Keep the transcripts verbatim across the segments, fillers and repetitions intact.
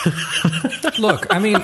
Look, I mean,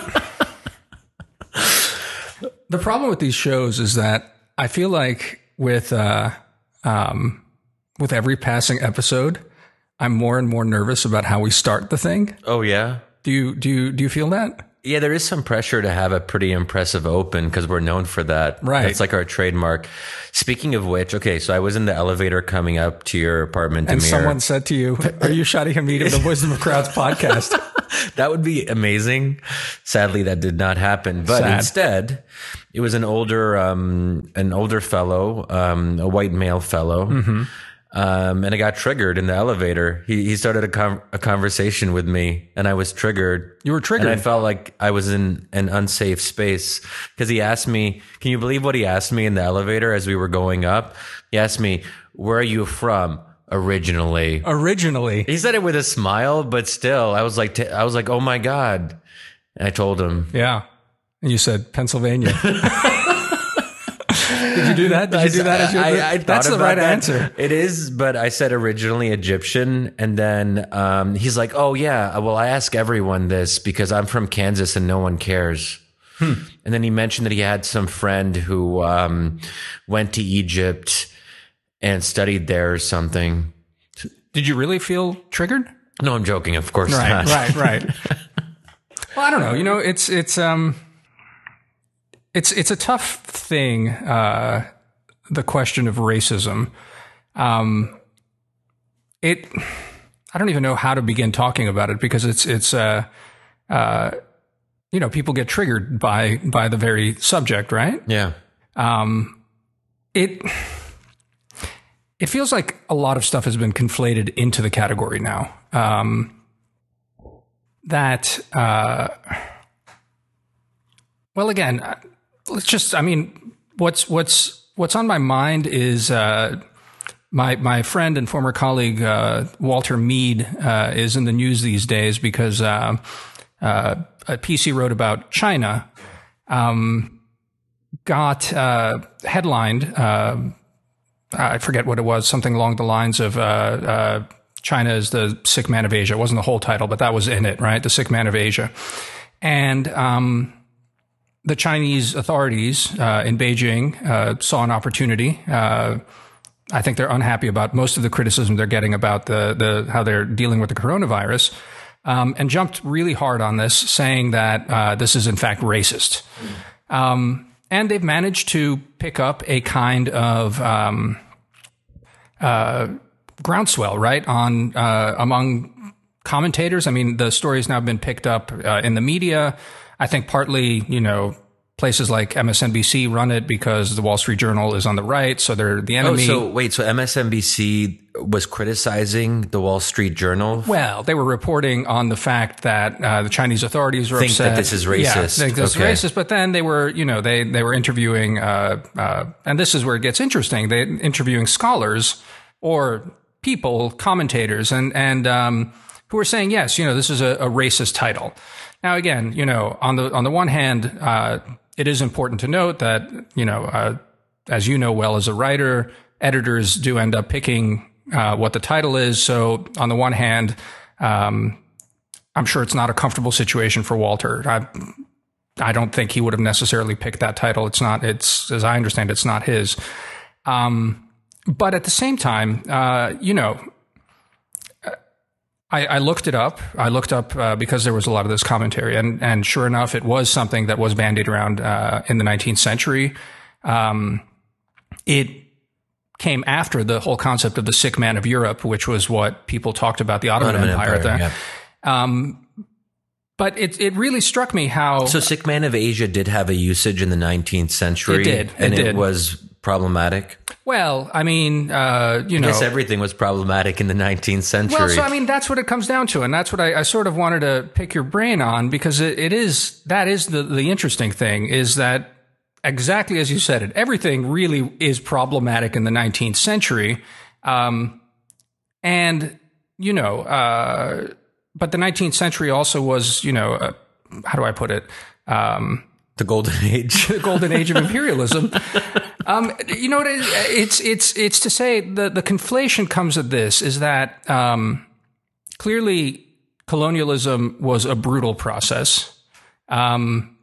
the problem with these shows is that I feel like with uh, um, with every passing episode, I'm more and more nervous about how we start the thing. Oh yeah. Do you do you do you feel that? Yeah, there is some pressure to have a pretty impressive open because we're known for that. Right. That's like our trademark. Speaking of which, okay, so I was in the elevator coming up to your apartment, and Amir. Someone said to you, "Are you shouting at me to the Wisdom of Crowds podcast?" That would be amazing. Sadly, that did not happen. But Sad. Instead, it was an older, um, an older fellow, um, a white male fellow. Mm-hmm. Um, and I got triggered in the elevator. He, he started a, com- a conversation with me and I was triggered. You were triggered. And I felt like I was in an unsafe space because he asked me, can you believe what he asked me in the elevator as we were going up? He asked me, where are you from originally? Originally. He said it with a smile, but still, I was like, t- I was like, oh my God. And I told him. Yeah. And you said Pennsylvania. Did you do that? Did you do that? As your, I, I that's the right that. answer. It is, but I said originally Egyptian. And then um, he's like, oh, yeah, well, I ask everyone this because I'm from Kansas and no one cares. Hmm. And then he mentioned that he had some friend who um, went to Egypt and studied there or something. Did you really feel triggered? No, I'm joking. Of course right, not. Right, right, right. Well, I don't know. You know, it's, it's, um, It's it's a tough thing, uh, the question of racism. Um, it I don't even know how to begin talking about it because it's it's uh, uh, you know, people get triggered by by the very subject, right? Yeah. Um, it it feels like a lot of stuff has been conflated into the category now. Um, that uh, well, again. Let's just, I mean, what's, what's, what's on my mind is, uh, my, my friend and former colleague, uh, Walter Mead, uh, is in the news these days because, uh, uh, a piece he wrote about China, um, got, uh, headlined, uh, I forget what it was, something along the lines of, uh, uh, China is the sick man of Asia. It wasn't the whole title, but that was in it, right? The sick man of Asia. And, um, the Chinese authorities uh, in Beijing uh, saw an opportunity. Uh, I think they're unhappy about most of the criticism they're getting about the the how they're dealing with the coronavirus, um, and jumped really hard on this, saying that uh, this is in fact racist. Um, and they've managed to pick up a kind of um, uh, groundswell, right, on uh, among commentators. I mean, the story has now been picked up uh, in the media. I think partly, you know, places like M S N B C run it because the Wall Street Journal is on the right, so they're the enemy. Oh, so wait, so M S N B C was criticizing the Wall Street Journal? Well, they were reporting on the fact that uh, the Chinese authorities were think upset. that this is racist. Yeah, think this okay. is racist. But then they were, you know, they they were interviewing, uh, uh, and this is where it gets interesting. They interviewing scholars or people, commentators, and and um, who were saying, yes, you know, this is a, a racist title. Now, again, you know, on the on the one hand, uh, it is important to note that, you know, uh, as you know well as a writer, editors do end up picking uh, what the title is. So on the one hand, um, I'm sure it's not a comfortable situation for Walter. I, I don't think he would have necessarily picked that title. It's not, it's, as I understand, it's not his. Um, but at the same time, uh, you know, I, I looked it up. I looked up uh, because there was a lot of this commentary, and and sure enough, it was something that was bandied around uh, in the nineteenth century. Um, it came after the whole concept of the sick man of Europe, which was what people talked about the Ottoman, Ottoman Empire, Empire there. Yeah. Um, but it it really struck me how so sick man of Asia did have a usage in the nineteenth century. It did, it and did. It was problematic. Well, I mean, uh, you know, I guess everything was problematic in the nineteenth century. Well, so I mean, that's what it comes down to, and that's what I, I sort of wanted to pick your brain on, because it, it is that is the the interesting thing is that exactly as you said it, everything really is problematic in the nineteenth century, um, and you know, uh, but the nineteenth century also was, you know, uh, how do I put it? Um, The golden age, the golden age of imperialism. Um, you know what? It, it's it's it's to say the the conflation comes of this is that um, clearly colonialism was a brutal process. Um,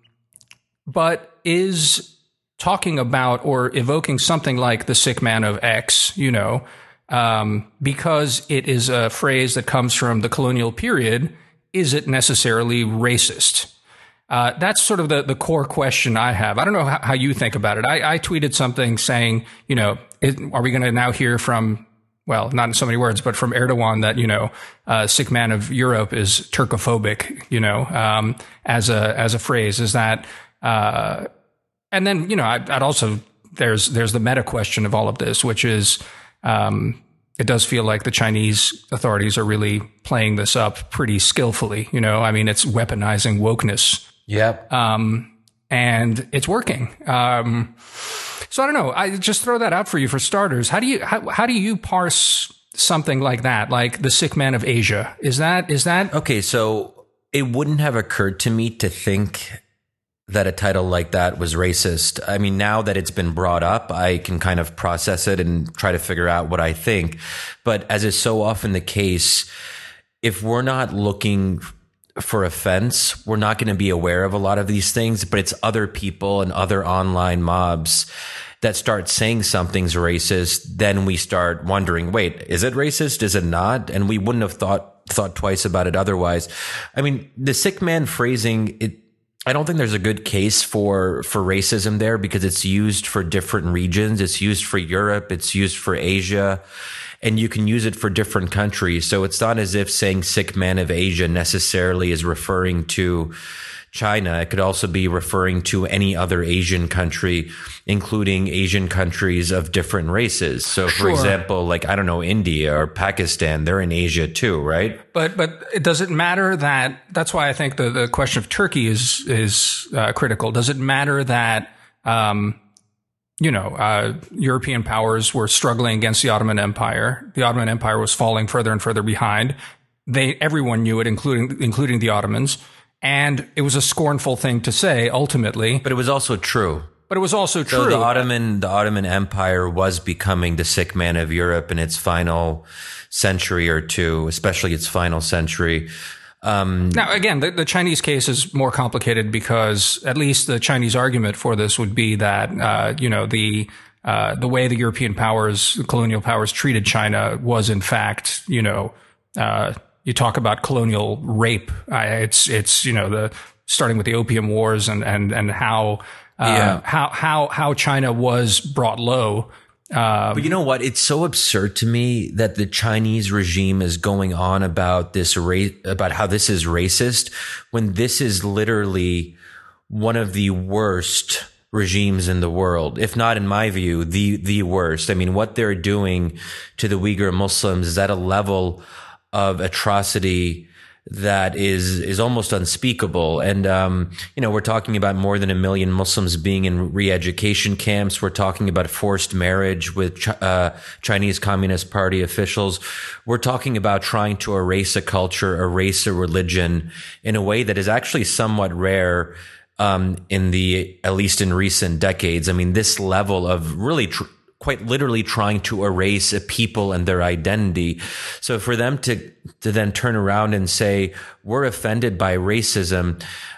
but is talking about or evoking something like the sick man of X, you know, um, because it is a phrase that comes from the colonial period, is it necessarily racist? Uh, that's sort of the, the core question I have. I don't know how, how you think about it. I, I tweeted something saying, you know, it, are we going to now hear from, well, not in so many words, but from Erdogan that, you know, uh, sick man of Europe is Turkophobic, you know, um, as a, as a phrase. Is that, uh, and then, you know, I, I'd also, there's, there's the meta question of all of this, which is, um, it does feel like the Chinese authorities are really playing this up pretty skillfully. You know, I mean, it's weaponizing wokeness. Yep. Um, and it's working. Um, so I don't know. I just throw that out for you for starters. How do you, how, how do you parse something like that? Like the sick man of Asia? Is that, is that? Okay. So it wouldn't have occurred to me to think that a title like that was racist. I mean, now that it's been brought up, I can kind of process it and try to figure out what I think. But as is so often the case, if we're not looking for offense, we're not going to be aware of a lot of these things, but it's other people and other online mobs that start saying something's racist. Then we start wondering, wait, is it racist? Is it not? And we wouldn't have thought, thought twice about it otherwise. I mean, the sick man phrasing, it, I don't think there's a good case for, for racism there because it's used for different regions. It's used for Europe. It's used for Asia. And you can use it for different countries. So it's not as if saying sick man of Asia necessarily is referring to China. It could also be referring to any other Asian country, including Asian countries of different races. So for Sure. example, like, I don't know, India or Pakistan, they're in Asia too, right? But but it does it matter that, that's why I think the, the question of Turkey is is uh, critical. Does it matter that um, you know uh, European powers were struggling against the Ottoman Empire? The Ottoman Empire was falling further and further behind. They everyone knew it, including including the Ottomans, and it was a scornful thing to say ultimately. But it was also true. But it was also true. So the Ottoman, the Ottoman Empire was becoming the sick man of Europe in its final century or two, especially its final century. Um, now, again, the, the Chinese case is more complicated because at least the Chinese argument for this would be that, uh, you know, the, uh, the way the European powers, colonial powers treated China was in fact, you know, uh, you talk about colonial rape. I, it's, it's, you know, the, starting with the Opium Wars and, and, and how, uh, Yeah. how, how, how China was brought low. But you know what? It's so absurd to me that the Chinese regime is going on about this ra- about how this is racist when this is literally one of the worst regimes in the world, if not in my view, the, the worst. I mean, what they're doing to the Uyghur Muslims is at a level of atrocity that is, is almost unspeakable. And, um, you know, we're talking about more than a million Muslims being in re-education camps. We're talking about forced marriage with, uh, Chinese Communist Party officials. We're talking about trying to erase a culture, erase a religion in a way that is actually somewhat rare, um, in the, at least in recent decades. I mean, this level of really tr- quite literally trying to erase a people and their identity. So for them to, to then turn around and say, we're offended by racism,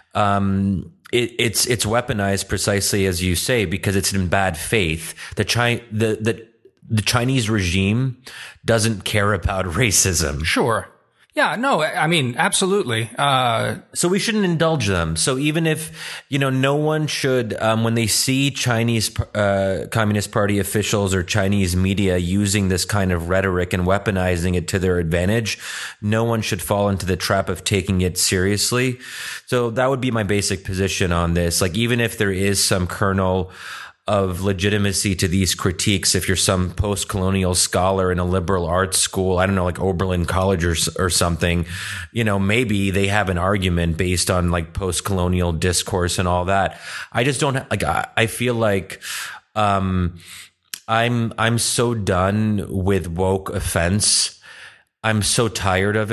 um, it, it's, it's weaponized precisely as you say, because it's in bad faith. The Chi- the, the, the Chinese regime doesn't care about racism. Sure. Yeah, no, I mean, absolutely. Uh, so we shouldn't indulge them. So even if, you know, no one should, um, when they see Chinese, uh, Communist Party officials or Chinese media using this kind of rhetoric and weaponizing it to their advantage, no one should fall into the trap of taking it seriously. So that would be my basic position on this. Like, even if there is some kernel of legitimacy to these critiques, if you're some post-colonial scholar in a liberal arts school, I don't know, like Oberlin College or, or something, you know, maybe they have an argument based on like post-colonial discourse and all that. I just don't like, I, I feel like, um, I'm, I'm so done with woke offense. I'm so tired of it.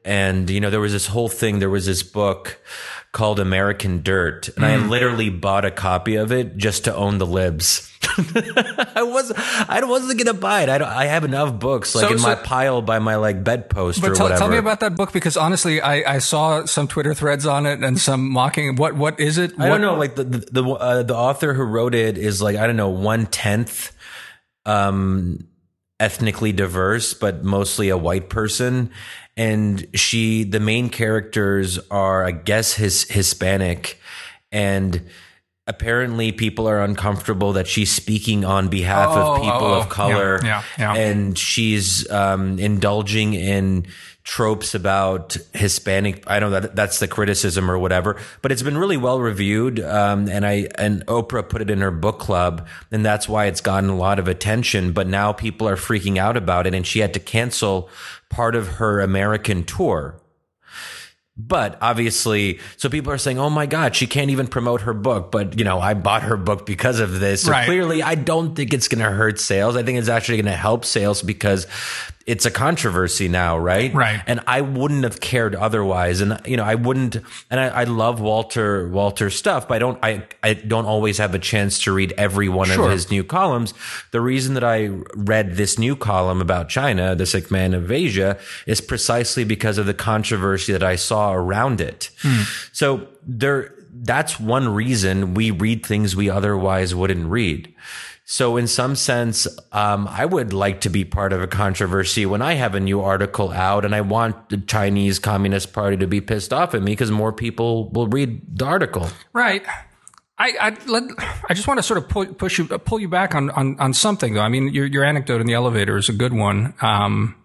and you know there was this whole thing. There was this book called American Dirt, and mm. I literally bought a copy of it just to own the libs. I wasn't. I wasn't gonna buy it. I don't. I have enough books like so, in so, my pile by my like bedpost or tell, whatever. Tell me about that book, because honestly, I, I saw some Twitter threads on it and some mocking. What what is it? What? I don't know. Like the the the, uh, the author who wrote it is like I don't know one tenth, um, ethnically diverse, but mostly a white person. And she, the main characters are, I guess, his Hispanic, and apparently people are uncomfortable that she's speaking on behalf oh, of people oh, of color, yeah, yeah, yeah. and she's um, indulging in tropes about Hispanic. I don't know that that's the criticism or whatever, but it's been really well reviewed. Um, and I, and Oprah put it in her book club, and that's why it's gotten a lot of attention, but now people are freaking out about it, and she had to cancel part of her American tour. But obviously, so people are saying, oh my God, she can't even promote her book. But, you know, I bought her book because of this. So right. Clearly, I don't think it's going to hurt sales. I think it's actually going to help sales because it's a controversy now, right? Right. And I wouldn't have cared otherwise. And, you know, I wouldn't, and I, I love Walter, Walter's stuff, but I don't, I, I don't always have a chance to read every one sure. of his new columns. The reason that I read this new column about China, the sick man of Asia, is precisely because of the controversy that I saw around it. Hmm. So there, that's one reason we read things we otherwise wouldn't read. So in some sense, um, I would like to be part of a controversy when I have a new article out, and I want the Chinese Communist Party to be pissed off at me because more people will read the article. Right. I I, let, I just want to sort of pull, push you pull you back on, on, on something though. I mean, your your anecdote in the elevator is a good one, um,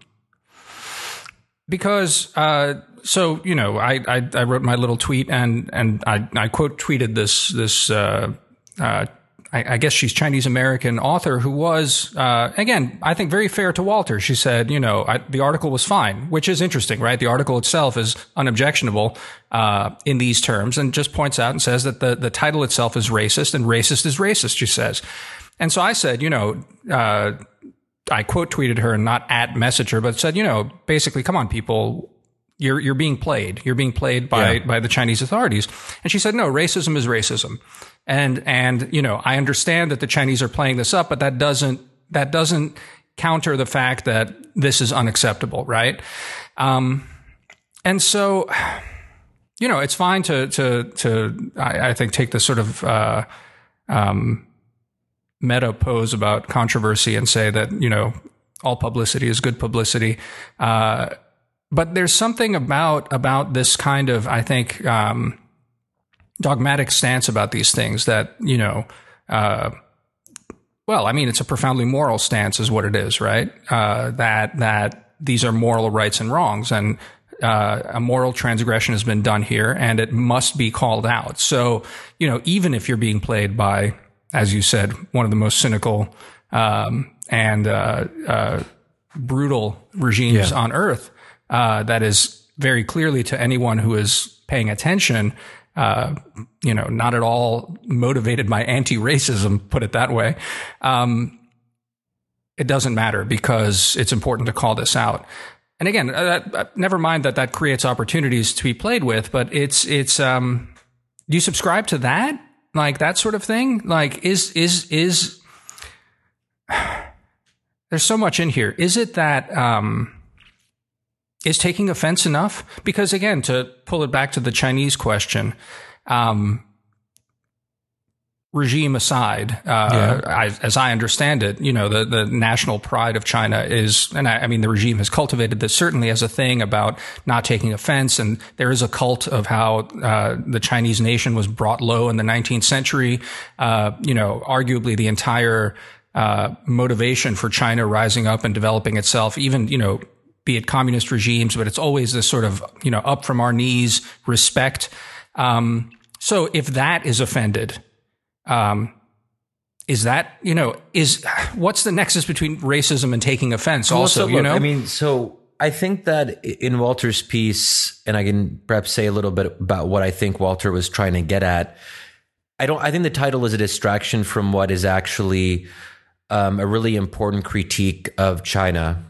because uh, so you know I, I I wrote my little tweet and and I I quote tweeted this this. Uh, uh, I, I guess she's Chinese American author who was, uh, again, I think very fair to Walter. She said, you know, I, the article was fine, which is interesting, right? The article itself is unobjectionable, uh, in these terms, and just points out and says that the, the title itself is racist, and racist is racist, she says. And so I said, you know, uh, I quote tweeted her and not at message her, but said, you know, basically, come on, people. You're, you're being played. You're being played by, yeah. by the Chinese authorities. And she said, no, racism is racism. And, and, you know, I understand that the Chinese are playing this up, but that doesn't, that doesn't counter the fact that this is unacceptable, right? Um, and so, you know, it's fine to, to, to, I, I think take this sort of, uh, um, meta pose about controversy and say that, you know, all publicity is good publicity. Uh, But there's something about about this kind of, I think, um, dogmatic stance about these things that, you know, uh, well, I mean, it's a profoundly moral stance is what it is, right? Uh, that that these are moral rights and wrongs, and uh, a moral transgression has been done here, and it must be called out. So, you know, even if you're being played by, as you said, one of the most cynical um, and uh, uh, brutal regimes yeah. on earth, Uh, that is very clearly to anyone who is paying attention, uh, you know, not at all motivated by anti-racism, put it that way. Um, it doesn't matter because it's important to call this out. And again, uh, uh, never mind that that creates opportunities to be played with, but it's, it's, um, do you subscribe to that? Like that sort of thing? Like is, is, is, there's so much in here. Is it that, um, is taking offense enough? Because again, to pull it back to the Chinese question, um, regime aside, uh, yeah. I, as I understand it, you know, the, the national pride of China is, and I, I mean, the regime has cultivated this certainly as a thing about not taking offense. And there is a cult of how, uh, the Chinese nation was brought low in the nineteenth century. Uh, you know, arguably the entire, uh, motivation for China rising up and developing itself, even, you know, be it communist regimes, but it's always this sort of, you know, up from our knees respect. Um, so if that is offended, um, is that, you know, is what's the nexus between racism and taking offense also, also look, you know? I mean, so I think that in Walter's piece, and I can perhaps say a little bit about what I think Walter was trying to get at. I don't, I think the title is a distraction from what is actually Um, a really important critique of China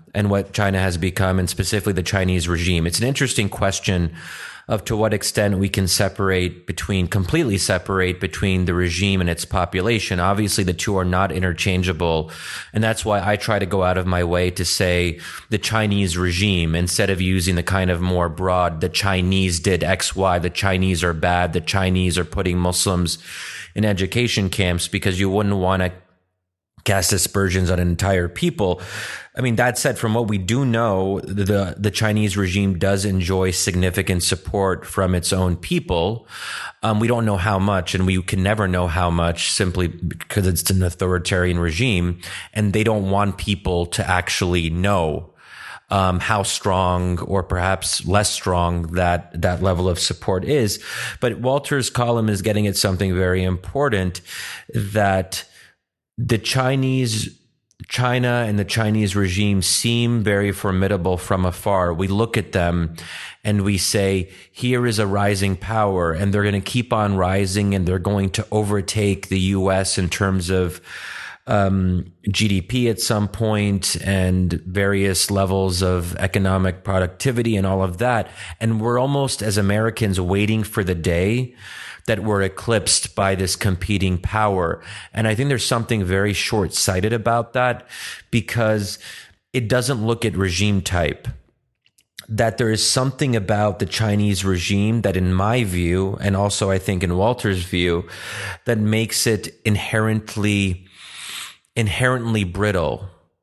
and what China has become, and specifically the Chinese regime. It's an interesting question of to what extent we can separate between, completely separate between the regime and its population. Obviously, the two are not interchangeable. And that's why I try to go out of my way to say the Chinese regime instead of using the kind of more broad, the Chinese did X, Y, the Chinese are bad, the Chinese are putting Muslims in education camps, because you wouldn't want to cast aspersions on an entire people. I mean, that said, from what we do know, the the Chinese regime does enjoy significant support from its own people. Um, we don't know how much, and we can never know how much, simply because it's an authoritarian regime, and they don't want people to actually know um, how strong or perhaps less strong that that level of support is. But Walter's column is getting at something very important, that the Chinese, China and the Chinese regime seem very formidable from afar. We look at them and we say, here is a rising power, and they're going to keep on rising, and they're going to overtake the U S in terms of um, G D P at some point and various levels of economic productivity and all of that. And we're almost, as Americans, waiting for the day that we're eclipsed by this competing power. And I think there's something very short-sighted about that, because it doesn't look at regime type. That there is something about the Chinese regime that, in my view, and also I think in Walter's view, that makes it inherently, inherently brittle.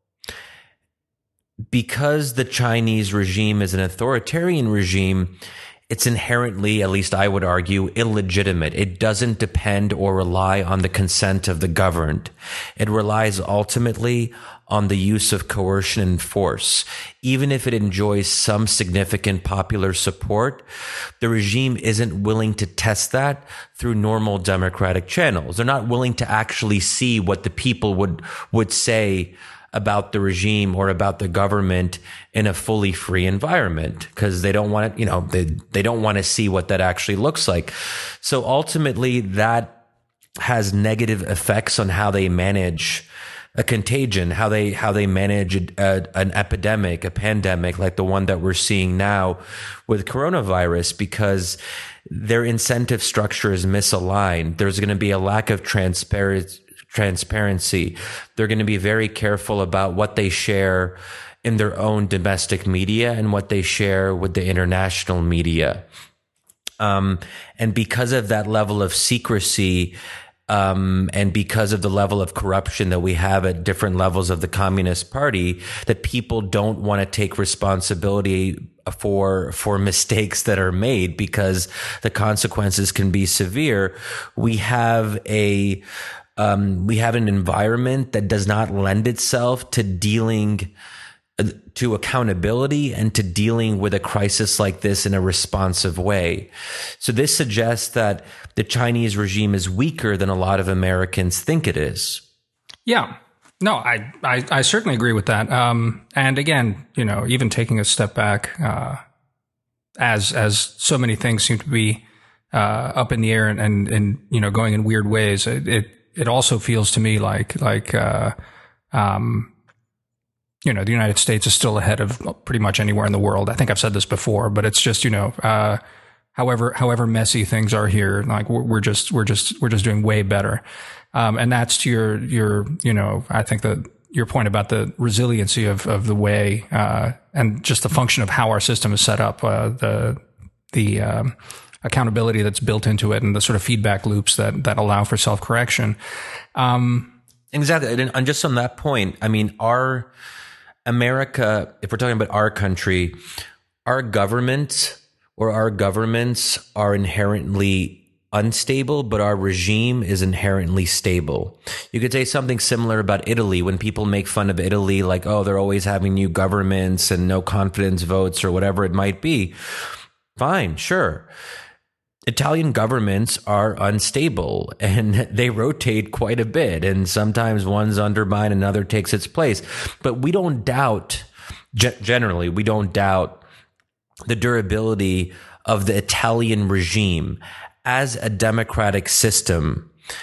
Because the Chinese regime is an authoritarian regime, it's inherently, at least I would argue, illegitimate. It doesn't depend or rely on the consent of the governed. It relies ultimately on the use of coercion and force. Even if it enjoys some significant popular support, the regime isn't willing to test that through normal democratic channels. They're not willing to actually see what the people would, would say about the regime or about the government in a fully free environment, because they don't want to, you know, they, they don't want to see what that actually looks like. So ultimately that has negative effects on how they manage a contagion, how they, how they manage a, a, an epidemic, a pandemic like the one that we're seeing now with coronavirus, because their incentive structure is misaligned. There's going to be a lack of transparency transparency. They're going to be very careful about what they share in their own domestic media and what they share with the international media. Um, and because of that level of secrecy, um, and because of the level of corruption that we have at different levels of the Communist Party, that people don't want to take responsibility for, for mistakes that are made, because the consequences can be severe. We have a, Um, we have an environment that does not lend itself to dealing, uh, to accountability and to dealing with a crisis like this in a responsive way. So this suggests that the Chinese regime is weaker than a lot of Americans think it is. Yeah. No, I, I, I certainly agree with that. Um, and again, you know, even taking a step back, uh, as, as so many things seem to be, uh, up in the air and, and, and, you know, going in weird ways, it, it It also feels to me like, like, uh, um, you know, the United States is still ahead of pretty much anywhere in the world. I think I've said this before, but it's just, you know, uh, however, however messy things are here, like we're, we're just, we're just, we're just doing way better. Um, and that's to your, your, you know, I think that your point about the resiliency of, of the way, uh, and just the function of how our system is set up, uh, the, the, um, accountability that's built into it, and the sort of feedback loops that, that allow for self-correction. Um, exactly. And just on that point, I mean, our America, if we're talking about our country, our government or our governments are inherently unstable, but our regime is inherently stable. You could say something similar about Italy when people make fun of Italy, like, oh, they're always having new governments and no confidence votes or whatever it might be. Fine, sure. Italian governments are unstable and they rotate quite a bit, and sometimes one's undermined, another takes its place. But we don't doubt, generally, we don't doubt the durability of the Italian regime as a democratic system.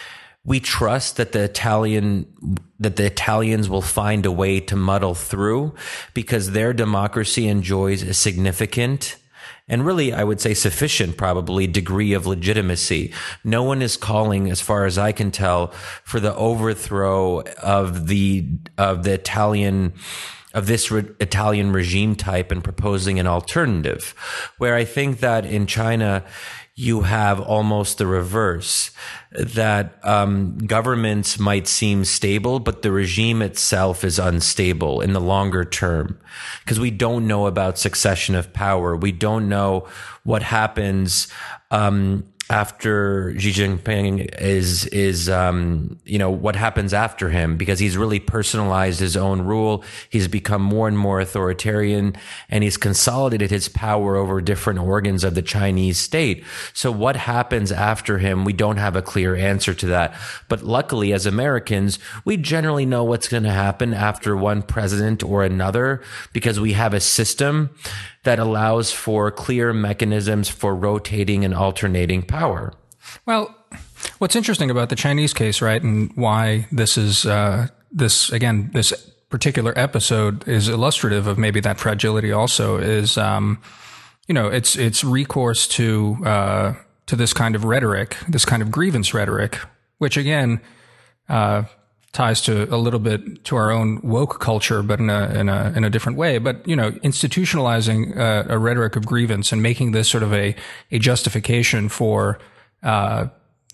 we trust that the Italian that the Italians will find a way to muddle through because their democracy enjoys a significant and really, I would say sufficient probably degree of legitimacy. No one is calling, as far as I can tell, for the overthrow of the of the Italian of this re- Italian regime type and proposing an alternative. Where I think that in China, you have almost the reverse, that um, governments might seem stable, but the regime itself is unstable in the longer term because we don't know about succession of power. We don't know what happens um, after Xi Jinping is, is um, you know, what happens after him because he's really personalized his own rule. He's become more and more authoritarian and he's consolidated his power over different organs of the Chinese state. So what happens after him? We don't have a clear answer to that. But luckily, as Americans, we generally know what's going to happen after one president or another because we have a system that allows for clear mechanisms for rotating and alternating power. Well, what's interesting about the Chinese case, right, and why this is, uh, this, again, this particular episode is illustrative of maybe that fragility also is, um, you know, it's, it's recourse to, uh, to this kind of rhetoric, this kind of grievance rhetoric, which again, uh, ties to a little bit to our own woke culture, but in a in a in a different way. But you know, institutionalizing uh, a rhetoric of grievance and making this sort of a a justification for uh,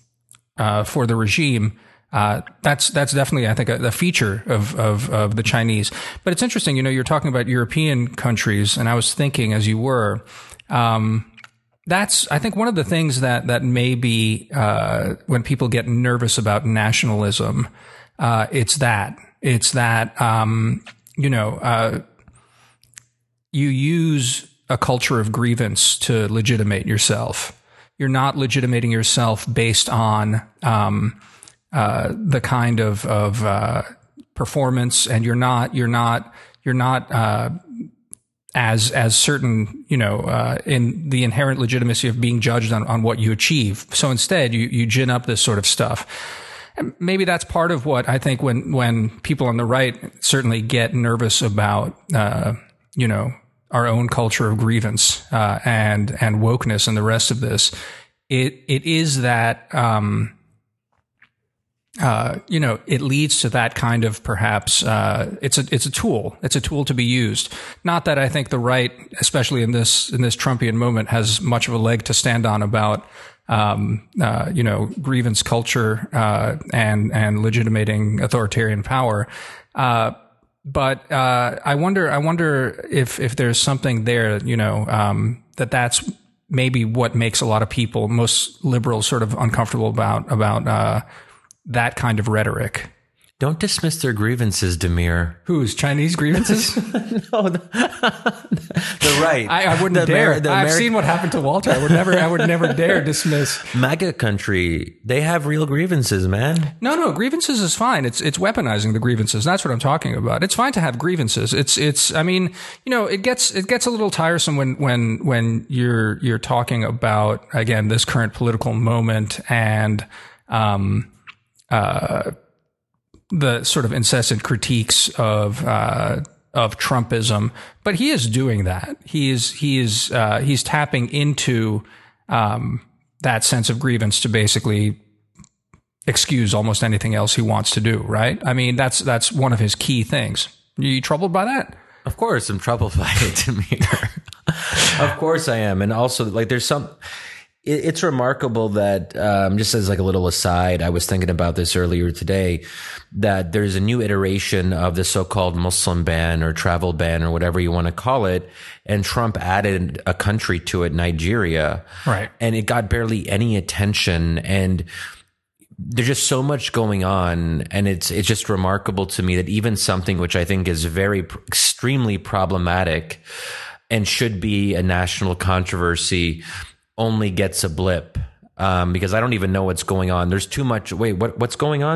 uh, for the regime. Uh, that's that's definitely, I think, a, a feature of, of of the Chinese. But it's interesting, you know, you're talking about European countries, and I was thinking as you were. Um, That's, I think, one of the things that that may be uh, when people get nervous about nationalism. Uh, it's that, it's that, um, you know, uh, you use a culture of grievance to legitimate yourself. You're not legitimating yourself based on, um, uh, the kind of, of, uh, performance, and you're not, you're not, you're not, uh, as, as certain, you know, uh, in the inherent legitimacy of being judged on, on what you achieve. So instead, you, you gin up this sort of stuff. And maybe that's part of what I think when, when people on the right certainly get nervous about, uh, you know, our own culture of grievance, uh, and, and wokeness and the rest of this. It, it is that, um, uh, you know, it leads to that kind of perhaps, uh, it's a, it's a tool. It's a tool to be used. Not that I think the right, especially in this, in this Trumpian moment, has much of a leg to stand on about, um, uh, you know, grievance culture, uh, and, and legitimating authoritarian power. Uh, but, uh, I wonder, I wonder if, if there's something there, you know, um, that that's maybe what makes a lot of people, most liberals, sort of uncomfortable about, about, uh, that kind of rhetoric. Don't dismiss their grievances, Demir. Whose? Chinese grievances? No, the, the right. I, I wouldn't the dare. Ameri- the I've Ameri- seen what happened to Walter. I would never, I would never dare dismiss. MAGA country, they have real grievances, man. No, no, grievances is fine. It's, it's weaponizing the grievances. That's what I'm talking about. It's fine to have grievances. It's, it's, I mean, you know, it gets, it gets a little tiresome when, when, when you're, you're talking about, again, this current political moment and, um, uh, the sort of incessant critiques of, uh, of Trumpism, but he is doing that. He is, he is, uh, he's tapping into, um, that sense of grievance to basically excuse almost anything else he wants to do, right? I mean, that's, that's one of his key things. Are you troubled by that? Of course I'm troubled by it, Demir. Of course I am. And also, like, there's some, it's remarkable that, um, just as like a little aside, I was thinking about this earlier today, that there's a new iteration of the so-called Muslim ban or travel ban or whatever you want to call it. And Trump added a country to it, Nigeria. Right. And it got barely any attention. And there's just so much going on. And it's, it's just remarkable to me that even something which I think is very, extremely problematic and should be a national controversy only gets a blip, um, because I don't even know what's going on. There's too much. Wait, what, what's going on?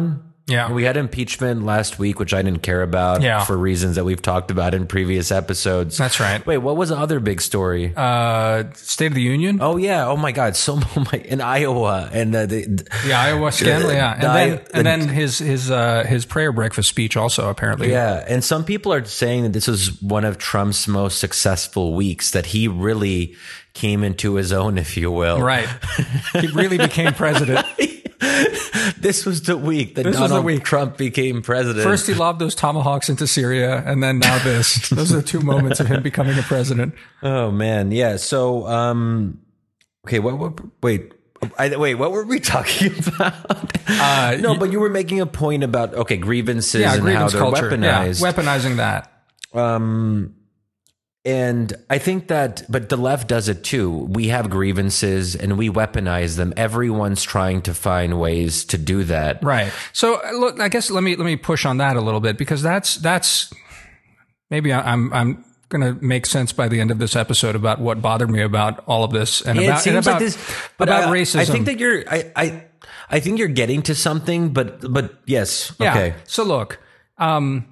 Yeah. We had impeachment last week, which I didn't care about Yeah. for reasons that we've talked about in previous episodes. That's right. Wait, what was the other big story? Uh, State of the Union. Oh yeah! Oh my God! So oh my, in Iowa and uh, the, The Iowa scandal, yeah, and the- then the- and then his his uh, his prayer breakfast speech also apparently. yeah, and some people are saying that this was one of Trump's most successful weeks. That he really came into his own, if you will. Right. He really became president. This was the week that This was Donald the week. Trump became president. First, he lobbed those tomahawks into Syria, and then now this. Those are the two moments of him becoming a president. Oh man, yeah. So, um, okay, what? what wait, I, wait. What were we talking about? Uh, no, but you were making a point about okay grievances yeah, and grievance how they're culture. weaponized. Yeah, weaponizing that. Um, and I think that, but the left does it too. We have grievances and we weaponize them. Everyone's trying to find ways to do that. Right. So uh, look, I guess let me let me push on that a little bit because that's that's maybe I- I'm I'm going to make sense by the end of this episode about what bothered me about all of this and Yeah, about it seems and about, like this, but about I, racism. I think that you're, I, I, I think you're getting to something, but, but yes. Yeah. Okay. So look, um,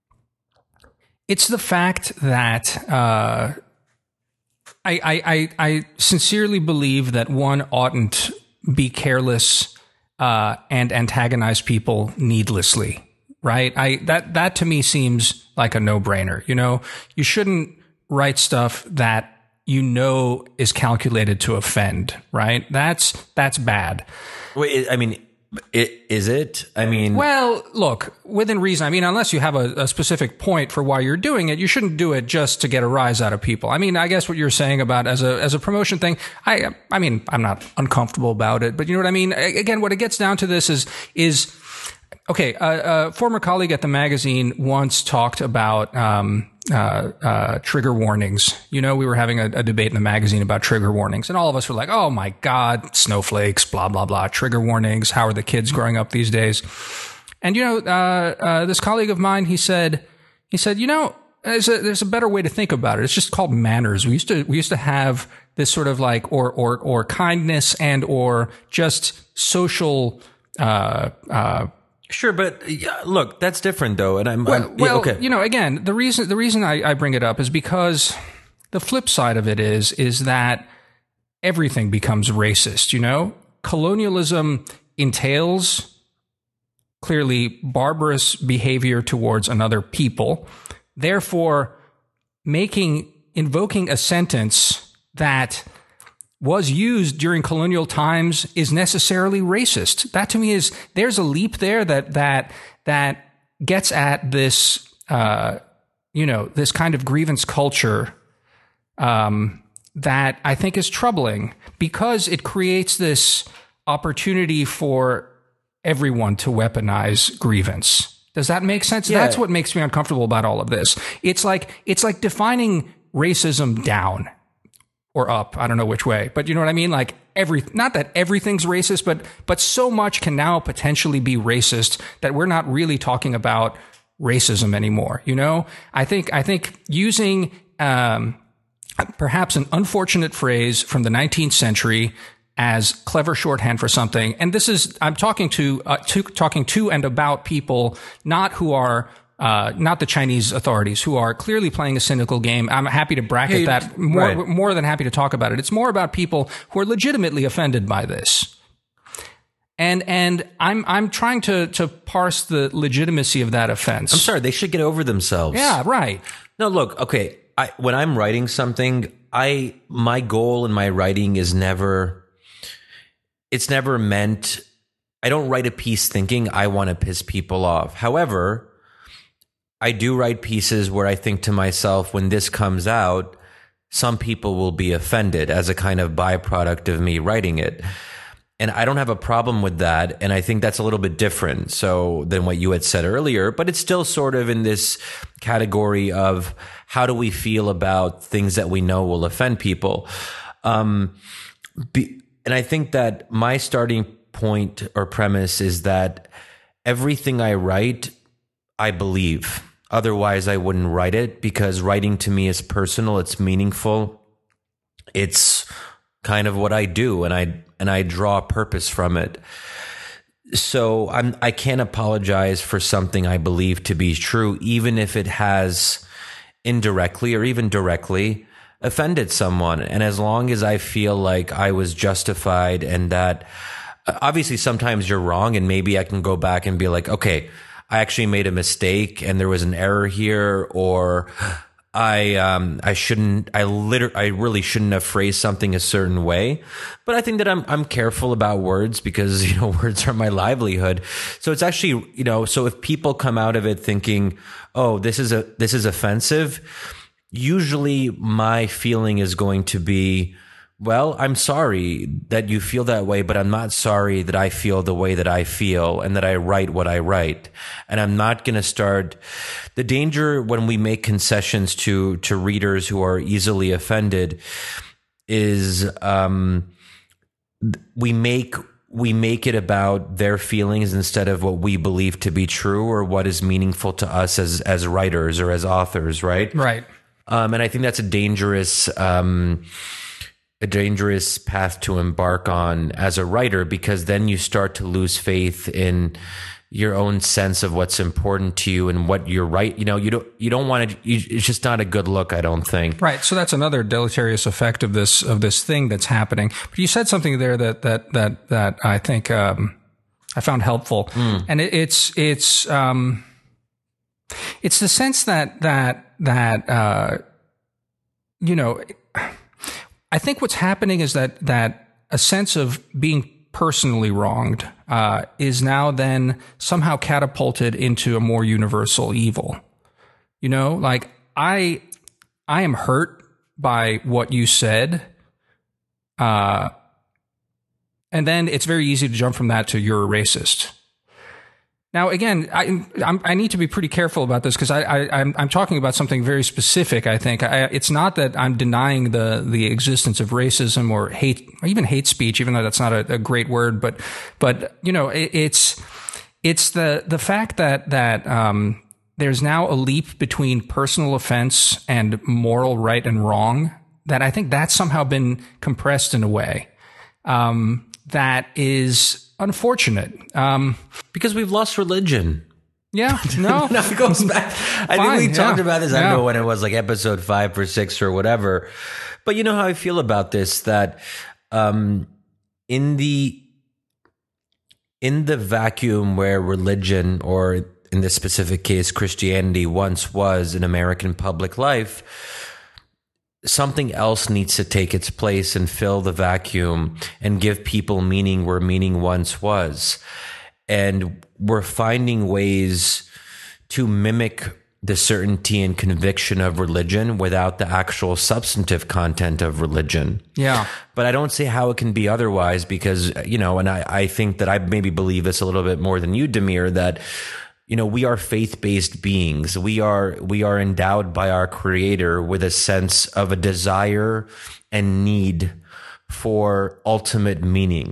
it's the fact that uh, I, I, I, I sincerely believe that one oughtn't be careless uh, and antagonize people needlessly. Right? I that that to me seems like a no-brainer. You know, you shouldn't write stuff that you know is calculated to offend. Right? That's that's bad. Wait, I mean, it, is it? I mean, Well, look, within reason. I mean, unless you have a, a specific point for why you're doing it, you shouldn't do it just to get a rise out of people. I mean, I guess what you're saying about as a as a promotion thing, I I mean, I'm not uncomfortable about it, but you know what I mean? A- Again, what it gets down to this is is okay, a, a former colleague at the magazine once talked about um, uh, uh, trigger warnings. You know, we were having a, a debate in the magazine about trigger warnings, and all of us were like, "Oh my God, snowflakes, blah blah blah, trigger warnings. How are the kids growing up these days?" And you know, uh, uh, this colleague of mine, he said, he said, you know, there's a there's a better way to think about it. It's just called manners. We used to we used to have this sort of like or or or kindness and or just social. Uh, uh, sure, but yeah, look, that's different though. And I'm, Well, I'm yeah, well okay. you know, again, the reason the reason I, I bring it up is because the flip side of it is is that everything becomes racist. You know, colonialism entails clearly barbarous behavior towards another people. Therefore, making invoking a sentence that was used during colonial times is necessarily racist. That to me is there's a leap there that that that gets at this uh, you know this kind of grievance culture um, that I think is troubling because it creates this opportunity for everyone to weaponize grievance. Does that make sense? Yeah. That's what makes me uncomfortable about all of this. It's like it's like defining racism down or up. I don't know which way, but you know what I mean? Like every, not that everything's racist, but, but so much can now potentially be racist that we're not really talking about racism anymore. You know, I think, I think using, um, perhaps an unfortunate phrase from the nineteenth century as clever shorthand for something. And this is, I'm talking to, uh, to, talking to and about people, not who are, Uh, not the Chinese authorities who are clearly playing a cynical game. I'm happy to bracket Hey, that more, right. more than happy to talk about it. It's more about people who are legitimately offended by this. And, and I'm, I'm trying to, to parse the legitimacy of that offense. I'm sorry, they should get over themselves. Yeah, right. No, look, okay. I, when I'm writing something, I, my goal in my writing is never, it's never meant, I don't write a piece thinking I want to piss people off. However, I do write pieces where I think to myself, when this comes out, some people will be offended as a kind of byproduct of me writing it. And I don't have a problem with that. And I think that's a little bit different so than what you had said earlier, but it's still sort of in this category of how do we feel about things that we know will offend people. Um, be, and I think that my starting point or premise is that everything I write, I believe. Otherwise, I wouldn't write it because writing to me is personal. It's meaningful. It's kind of what I do, and I and I draw purpose from it. So I'm, I can't apologize for something I believe to be true, even if it has indirectly or even directly offended someone. And as long as I feel like I was justified and that obviously sometimes you're wrong, and maybe I can go back and be like, okay, I actually made a mistake and there was an error here, or I um I shouldn't I literally I really shouldn't have phrased something a certain way. But I think that I'm I'm careful about words because, you know, words are my livelihood. So it's actually, you know, so if people come out of it thinking, "Oh, this is a this is offensive," usually my feeling is going to be, well, I'm sorry that you feel that way, but I'm not sorry that I feel the way that I feel and that I write what I write. And I'm not going to start. The danger when we make concessions to, to readers who are easily offended is, um, we make, we make it about their feelings instead of what we believe to be true or what is meaningful to us as, as writers or as authors, right? Right. Um, and I think that's a dangerous, um, a dangerous path to embark on as a writer, because then you start to lose faith in your own sense of what's important to you and what you're right. You know, you don't, you don't want to, you, it's just not a good look, I don't think. Right. So that's another deleterious effect of this, of this thing that's happening. But you said something there that, that, that, that I think, um, I found helpful. Mm. And it, it's, it's, um, it's the sense that, that, that, uh, you know, I think what's happening is that that a sense of being personally wronged uh, is now then somehow catapulted into a more universal evil. You know, like I I am hurt by what you said, uh, and then it's very easy to jump from that to you're a racist. Now, again, I I'm, I need to be pretty careful about this because I, I I'm I'm talking about something very specific. I think I, it's not that I'm denying the the existence of racism or hate, or even hate speech, even though that's not a, a great word. But but you know, it, it's it's the the fact that that um, there's now a leap between personal offense and moral right and wrong that I think that's somehow been compressed in a way um, that is unfortunate. Um, because we've lost religion. Yeah, no. no, it goes back. I Fine, think we talked yeah, about this. I yeah. don't know when it was, like episode five or six or whatever. But you know how I feel about this, that um, in the in the vacuum where religion, or in this specific case, Christianity, once was in American public life, something else needs to take its place and fill the vacuum and give people meaning where meaning once was. And we're finding ways to mimic the certainty and conviction of religion without the actual substantive content of religion. Yeah. But I don't see how it can be otherwise because, you know, and I, I think that I maybe believe this a little bit more than you, Damir, that you know, we are faith-based beings. We are, we are endowed by our creator with a sense of a desire and need for ultimate meaning.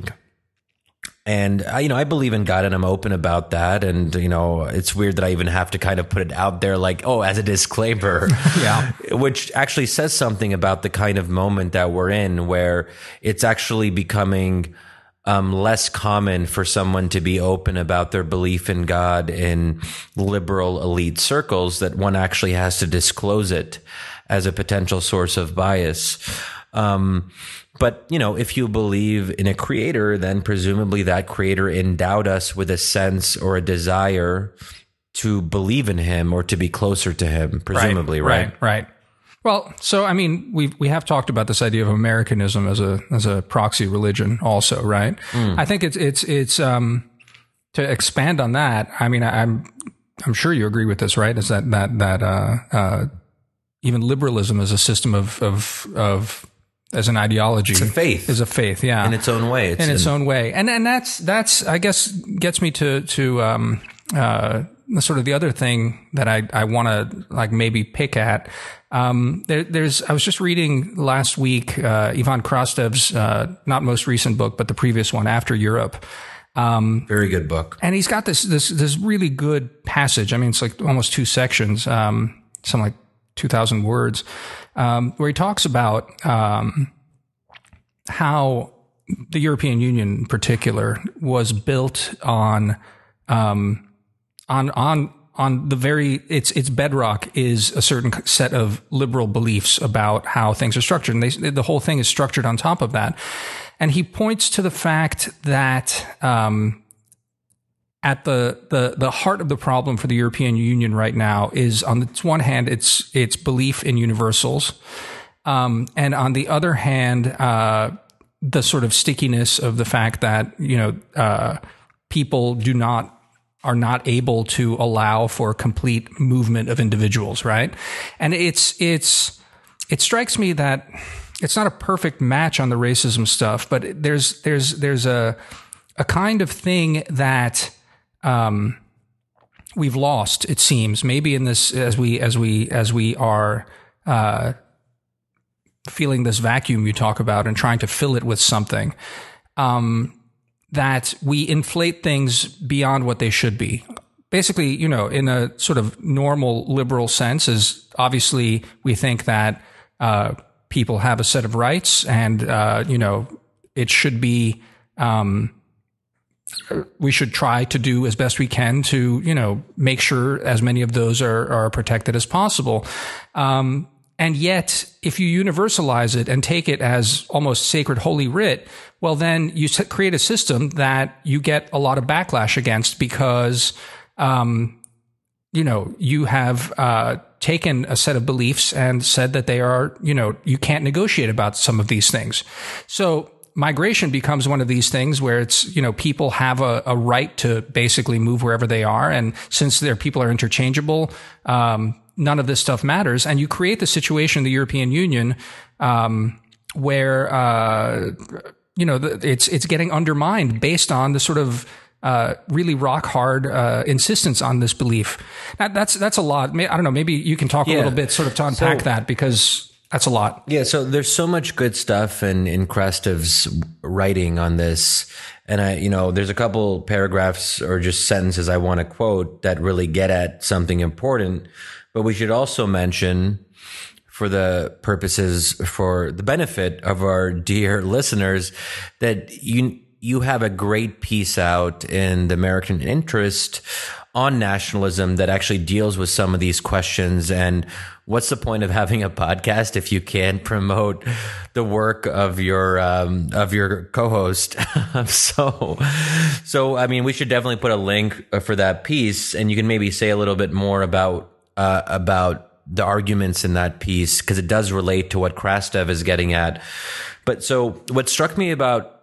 And I, you know, I believe in God and I'm open about that. And, you know, it's weird that I even have to kind of put it out there like, oh, as a disclaimer, yeah, which actually says something about the kind of moment that we're in where it's actually becoming Um, less common for someone to be open about their belief in God in liberal elite circles, that one actually has to disclose it as a potential source of bias. Um, but, you know, if you believe in a creator, then presumably that creator endowed us with a sense or a desire to believe in him or to be closer to him, presumably, right? Right, right. right. Well, so I mean, we we have talked about this idea of Americanism as a as a proxy religion, also, right? Mm. I think it's it's it's um to expand on that. I mean, I, I'm I'm sure you agree with this, right? Is that that that uh, uh, even liberalism is a system of of of as an ideology, it's a faith, is a faith, yeah, in its own way, it's in its an, own way, and and that's that's I guess gets me to to um uh sort of the other thing that I I want to like maybe pick at. Um, there, there's, I was just reading last week, uh, Ivan Krastev's, uh, not most recent book, but the previous one, After Europe. Um, very good book. And he's got this, this, this really good passage. I mean, it's like almost two sections, um, something like two thousand words, um, where he talks about, um, how the European Union in particular was built on, um, on, on, on the very, its, its bedrock is a certain set of liberal beliefs about how things are structured. And they, the whole thing is structured on top of that. And he points to the fact that, um, at the, the, the heart of the problem for the European Union right now is, on the one hand, its, its belief in universals. Um, and on the other hand, uh, the sort of stickiness of the fact that, you know, uh, people do not, are not able to allow for complete movement of individuals, right? And it's, it's, it strikes me that it's not a perfect match on the racism stuff, but there's, there's, there's a, a kind of thing that, um, we've lost, it seems, maybe in this, as we, as we, as we are, uh, feeling this vacuum you talk about and trying to fill it with something, um, that we inflate things beyond what they should be. Basically, you know, in a sort of normal liberal sense, is obviously we think that, uh, people have a set of rights and, uh, you know, it should be, um, we should try to do as best we can to, you know, make sure as many of those are, are protected as possible. Um, and yet, if you universalize it and take it as almost sacred holy writ, well, then you create a system that you get a lot of backlash against because, um, you know, you have, uh, taken a set of beliefs and said that they are, you know, you can't negotiate about some of these things. So, migration becomes one of these things where it's, you know, people have a, a right to basically move wherever they are. And since their people are interchangeable, um, none of this stuff matters. And you create the situation in the European Union, um, where, uh, you know, the, it's, it's getting undermined based on the sort of, uh, really rock hard, uh, insistence on this belief. Now, that's, that's a lot. I don't know. Maybe you can talk yeah. a little bit sort of to unpack so, that, because that's a lot. Yeah. So there's so much good stuff in, in Krastev's writing on this. And I, you know, there's a couple paragraphs or just sentences I want to quote that really get at something important, but we should also mention, for the purposes, for the benefit of our dear listeners, that you, you have a great piece out in the American Interest on nationalism that actually deals with some of these questions. And what's the point of having a podcast if you can't promote the work of your um, of your co-host? so, so I mean, we should definitely put a link for that piece, and you can maybe say a little bit more about uh, about the arguments in that piece, because it does relate to what Krastev is getting at. But so, what struck me about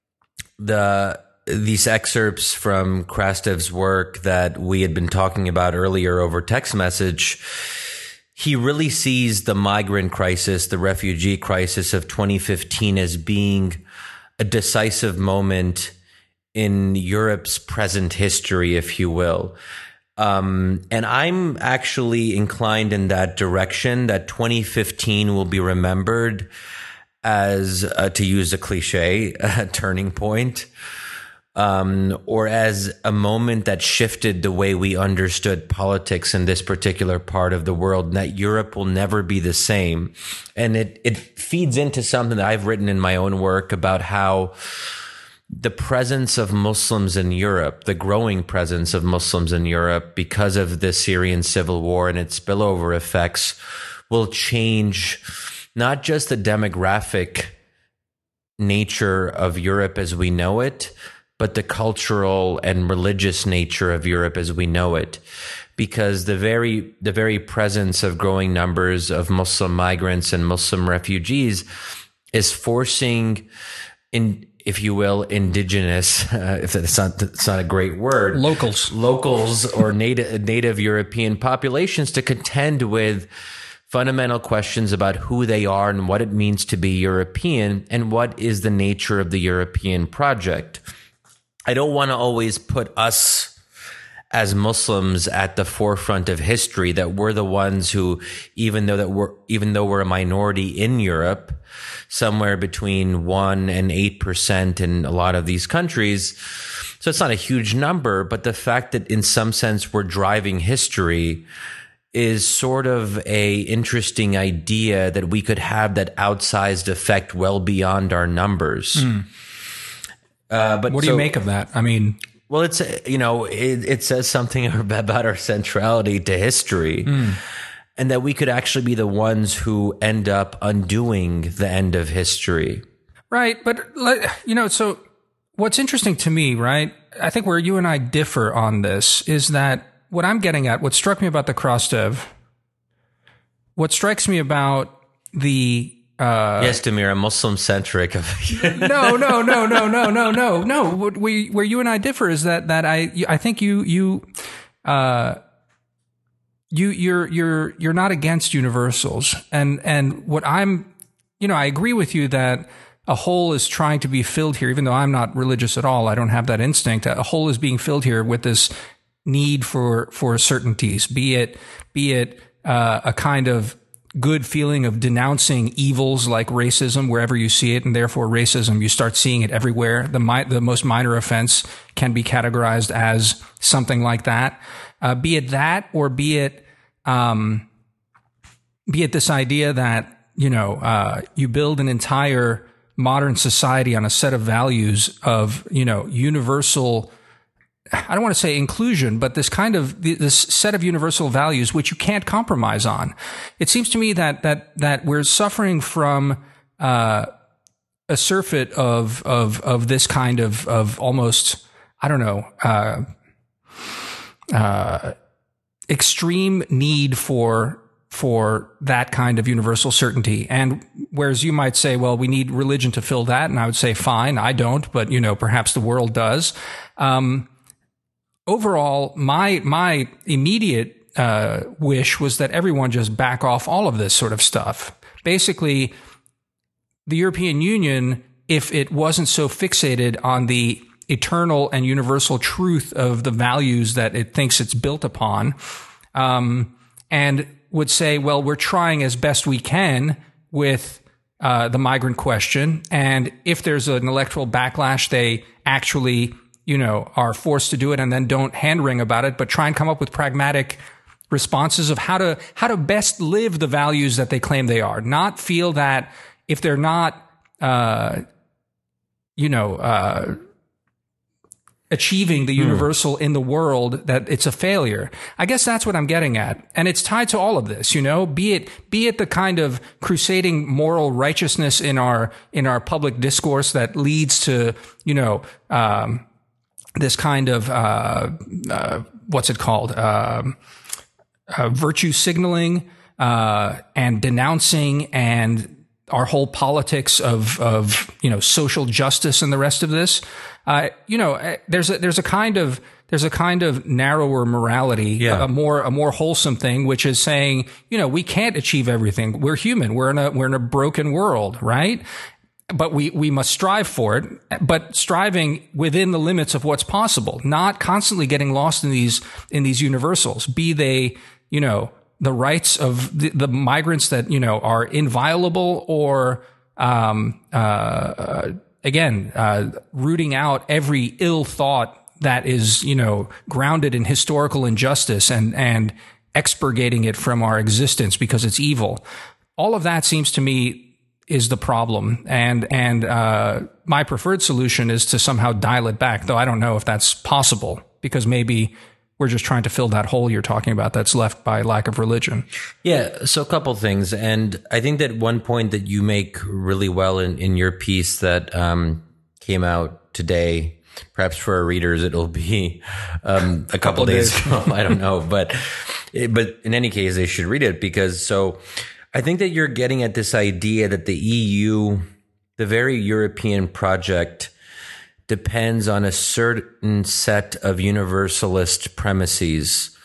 the these excerpts from Krastev's work that we had been talking about earlier over text message, he really sees the migrant crisis, the refugee crisis of twenty fifteen as being a decisive moment in Europe's present history, if you will. Um, and I'm actually inclined in that direction, that twenty fifteen will be remembered as, uh, to use a cliche, a turning point. Um, or as a moment that shifted the way we understood politics in this particular part of the world, and that Europe will never be the same. And it, it feeds into something that I've written in my own work about how the presence of Muslims in Europe, the growing presence of Muslims in Europe because of the Syrian civil war and its spillover effects, will change not just the demographic nature of Europe as we know it, but the cultural and religious nature of Europe as we know it, because the very the very presence of growing numbers of Muslim migrants and Muslim refugees is forcing, in if you will, indigenous, uh, if it's not it's not a great word, locals, locals or native native European populations to contend with fundamental questions about who they are and what it means to be European and what is the nature of the European project. I don't want to always put us as Muslims at the forefront of history, that we're the ones who, even though that we're, even though we're a minority in Europe, somewhere between one and eight percent in a lot of these countries. So it's not a huge number, but the fact that in some sense we're driving history is sort of a interesting idea, that we could have that outsized effect well beyond our numbers. Mm. Uh, but what do so, you make of that? I mean, well, it's, you know, it, it says something about our centrality to history, mm. and that we could actually be the ones who end up undoing the end of history. Right. But, you know, so what's interesting to me, right, I think where you and I differ on this is that what I'm getting at, what struck me about the Krastev, what strikes me about the Uh, yes, Damir, I'm Muslim centric. no, no, no, no, no, no, no, no. What we, where you and I differ is that that I I think you you uh you you're you're you're not against universals, and and what I'm, you know, I agree with you that a hole is trying to be filled here, even though I'm not religious at all. I don't have that instinct. A hole is being filled here with this need for for certainties, be it be it uh, a kind of good feeling of denouncing evils like racism wherever you see it, and therefore racism, you start seeing it everywhere. The mi- the most minor offense can be categorized as something like that. Uh, be it that, or be it um, be it this idea that, you know, uh, you build an entire modern society on a set of values of, you know, universal, I don't want to say inclusion, but this kind of, this set of universal values, which you can't compromise on. It seems to me that, that, that we're suffering from, uh, a surfeit of, of, of this kind of, of almost, I don't know, uh, uh, extreme need for, for that kind of universal certainty. And whereas you might say, well, we need religion to fill that. And I would say, fine, I don't, but, you know, perhaps the world does. Um, Overall, my my immediate uh, wish was that everyone just back off all of this sort of stuff. Basically, the European Union, if it wasn't so fixated on the eternal and universal truth of the values that it thinks it's built upon, um, and would say, well, we're trying as best we can with uh, the migrant question, and if there's an electoral backlash, they actually, you know, are forced to do it and then don't hand wring about it, but try and come up with pragmatic responses of how to, how to best live the values that they claim they are. Not feel that if they're not, uh, you know, uh, achieving the universal in the world, that it's a failure. I guess that's what I'm getting at. And it's tied to all of this, you know, be it, be it the kind of crusading moral righteousness in our, in our public discourse that leads to, you know, um, this kind of, uh, uh, what's it called? Um, uh, virtue signaling, uh, and denouncing, and our whole politics of, of, you know, social justice and the rest of this. Uh, you know, there's a, there's a kind of, there's a kind of narrower morality, yeah. a more, a more wholesome thing, which is saying, you know, we can't achieve everything. We're human. We're in a, we're in a broken world, right? But we, we must strive for it, but striving within the limits of what's possible, not constantly getting lost in these, in these universals, be they, you know, the rights of the, the migrants that, you know, are inviolable, or, um, uh, again, uh, rooting out every ill thought that is, you know, grounded in historical injustice, and, and expurgating it from our existence because it's evil. All of that seems to me is the problem. And, and, uh, my preferred solution is to somehow dial it back, though I don't know if that's possible, because maybe we're just trying to fill that hole you're talking about that's left by lack of religion. Yeah. So a couple things. And I think that one point that you make really well in, in your piece that, um, came out today, perhaps for our readers, it'll be, um, a couple, couple days ago. I don't know, but, but in any case, they should read it, because so, I think that you're getting at this idea that the E U, the very European project, depends on a certain set of universalist premises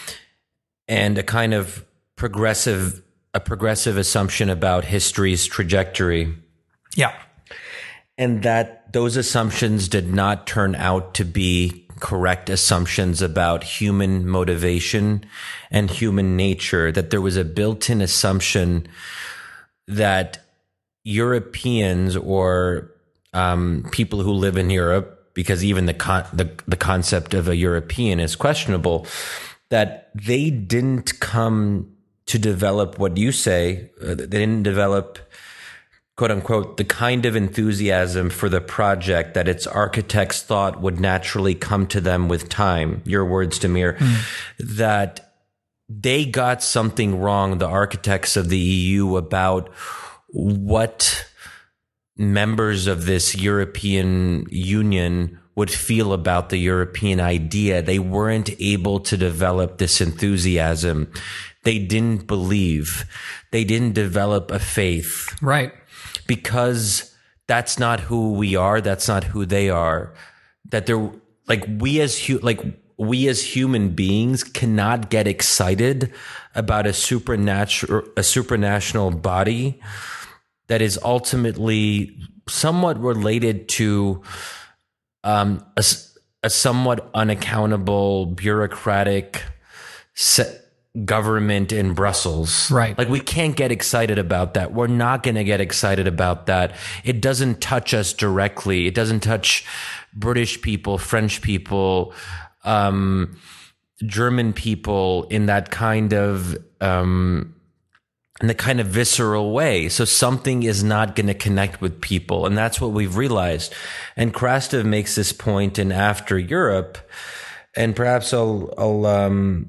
and a kind of progressive, a progressive assumption about history's trajectory. Yeah. And that those assumptions did not turn out to be correct assumptions about human motivation and human nature, that there was a built-in assumption that Europeans, or um, people who live in Europe, because even the, con- the the concept of a European is questionable, that they didn't come to develop what you say, uh, they didn't develop quote unquote, the kind of enthusiasm for the project that its architects thought would naturally come to them with time. Your words, Damir, mm. that they got something wrong, the architects of the E U, about what members of this European Union would feel about the European idea. They weren't able to develop this enthusiasm. They didn't believe. They didn't develop a faith. Right. Because that's not who we are. That's not who they are. That they're like we as hu- like we as human beings cannot get excited about a supernatural a supranational body that is ultimately somewhat related to um, a, a somewhat unaccountable bureaucratic se- government in Brussels. Right. Like we can't get excited about that. We're not going to get excited about that. It doesn't touch us directly. It doesn't touch British people, French people, um, German people in that kind of, um, in the kind of visceral way. So something is not going to connect with people. And that's what we've realized. And Krastev makes this point in After Europe. And perhaps I'll, I'll, um,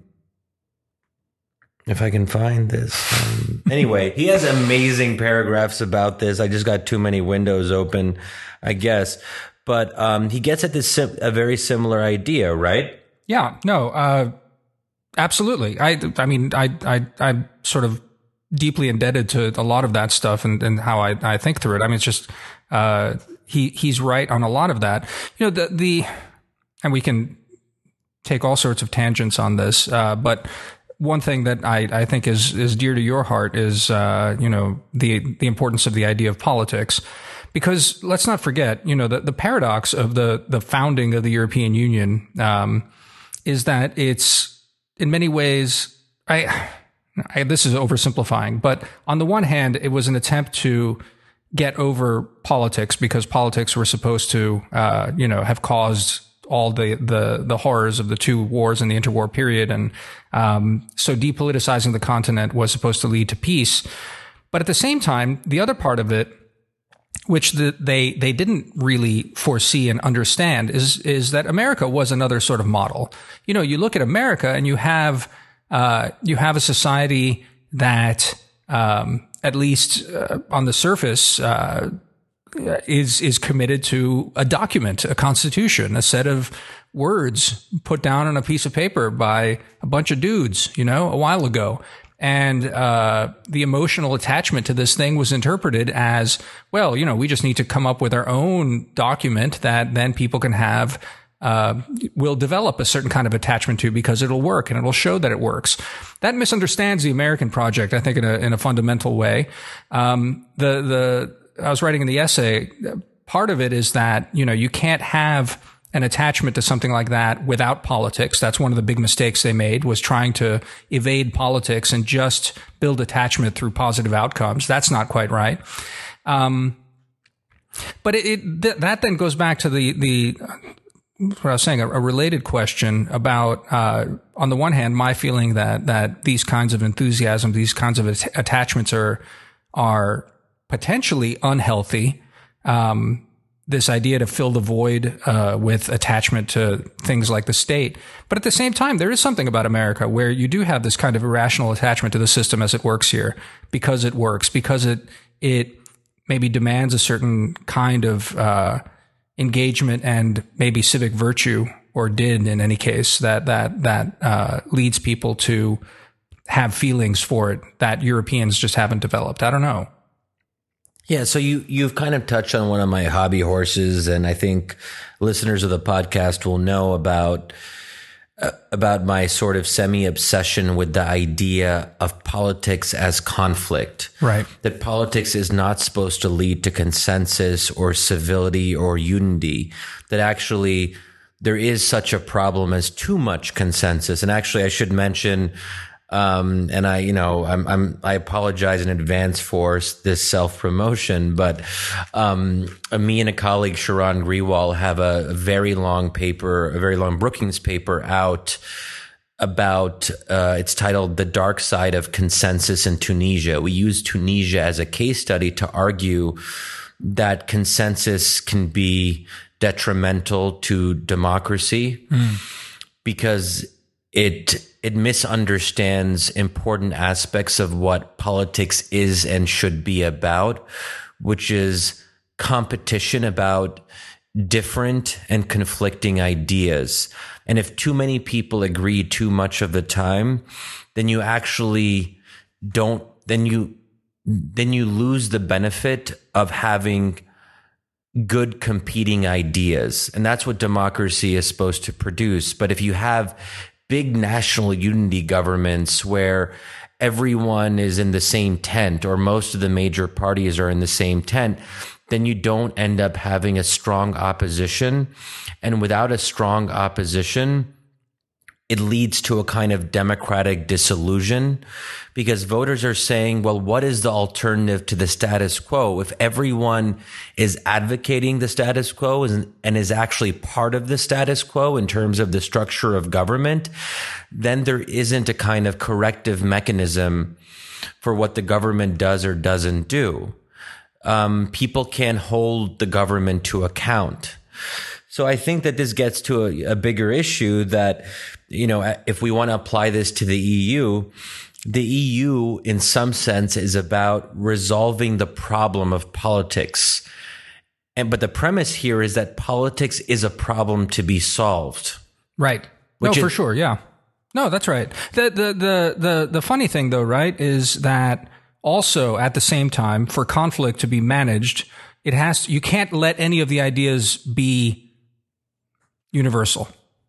if I can find this. Um, anyway, he has amazing paragraphs about this. I just got too many windows open, I guess. But um, he gets at this sim- a very similar idea, right? Yeah, no, uh, absolutely. I, I mean, I, I, I'm sort of deeply indebted to a lot of that stuff and, and how I, I think through it. I mean, it's just uh, he he's right on a lot of that. You know, the the and we can take all sorts of tangents on this, uh, but. One thing that I, I think is, is dear to your heart is, uh, you know, the, the importance of the idea of politics, because let's not forget, you know, the, the paradox of the, the founding of the European Union, um, is that it's in many ways, I, I, this is oversimplifying, but on the one hand, it was an attempt to get over politics because politics were supposed to, uh, you know, have caused all the, the, the horrors of the two wars in the interwar period. And, um, so depoliticizing the continent was supposed to lead to peace. But at the same time, the other part of it, which the, they, they didn't really foresee and understand is, is that America was another sort of model. You know, you look at America and you have, uh, you have a society that, um, at least uh, on the surface, uh, is is committed to a document, a constitution, a set of words put down on a piece of paper by a bunch of dudes, you know, a while ago. And uh the emotional attachment to this thing was interpreted as, well, you know, we just need to come up with our own document that then people can have, uh will develop a certain kind of attachment to because it'll work and it'll show that it works. That misunderstands the American project, I think, in a in a fundamental way. Um the the I was writing in the essay, part of it is that, you know, you can't have an attachment to something like that without politics. That's one of the big mistakes they made, was trying to evade politics and just build attachment through positive outcomes. That's not quite right. Um, but it, it th- that then goes back to the, the, what I was saying, a, a related question about, uh, on the one hand, my feeling that, that these kinds of enthusiasm, these kinds of at- attachments are, are, potentially unhealthy. Um, this idea to fill the void uh, with attachment to things like the state. But at the same time, there is something about America where you do have this kind of irrational attachment to the system as it works here, because it works, because it it maybe demands a certain kind of uh, engagement and maybe civic virtue, or did in any case, that that that uh, leads people to have feelings for it that Europeans just haven't developed. I don't know. Yeah, so you, you've kind of touched on one of my hobby horses, and I think listeners of the podcast will know about uh, about my sort of semi-obsession with the idea of politics as conflict. Right. That politics is not supposed to lead to consensus or civility or unity. That actually there is such a problem as too much consensus. And actually, I should mention, Um, and I, you know, I'm, I'm, I apologize in advance for this self-promotion, but, um, me and a colleague, Sharon Grewal, have a very long paper, a very long Brookings paper out, about, uh, it's titled The Dark Side of Consensus in Tunisia. We use Tunisia as a case study to argue that consensus can be detrimental to democracy mm. because it it misunderstands important aspects of what politics is and should be about, which is competition about different and conflicting ideas. And if too many people agree too much of the time, then you actually don't, then you, then you lose the benefit of having good competing ideas. And that's what democracy is supposed to produce. But if you have big national unity governments where everyone is in the same tent, or most of the major parties are in the same tent, then you don't end up having a strong opposition. And without a strong opposition, it leads to a kind of democratic disillusion, because voters are saying, well, what is the alternative to the status quo? If everyone is advocating the status quo and is actually part of the status quo in terms of the structure of government, then there isn't a kind of corrective mechanism for what the government does or doesn't do. Um, people can't hold the government to account. So I think that this gets to a, a bigger issue that, you know, if we want to apply this to the E U, the E U in some sense is about resolving the problem of politics. And, but the premise here is that politics is a problem to be solved. Right. No, is, for sure. Yeah. No, that's right. The, the, the, the, the funny thing though, right, is that also at the same time, for conflict to be managed, it has, you can't let any of the ideas be universal.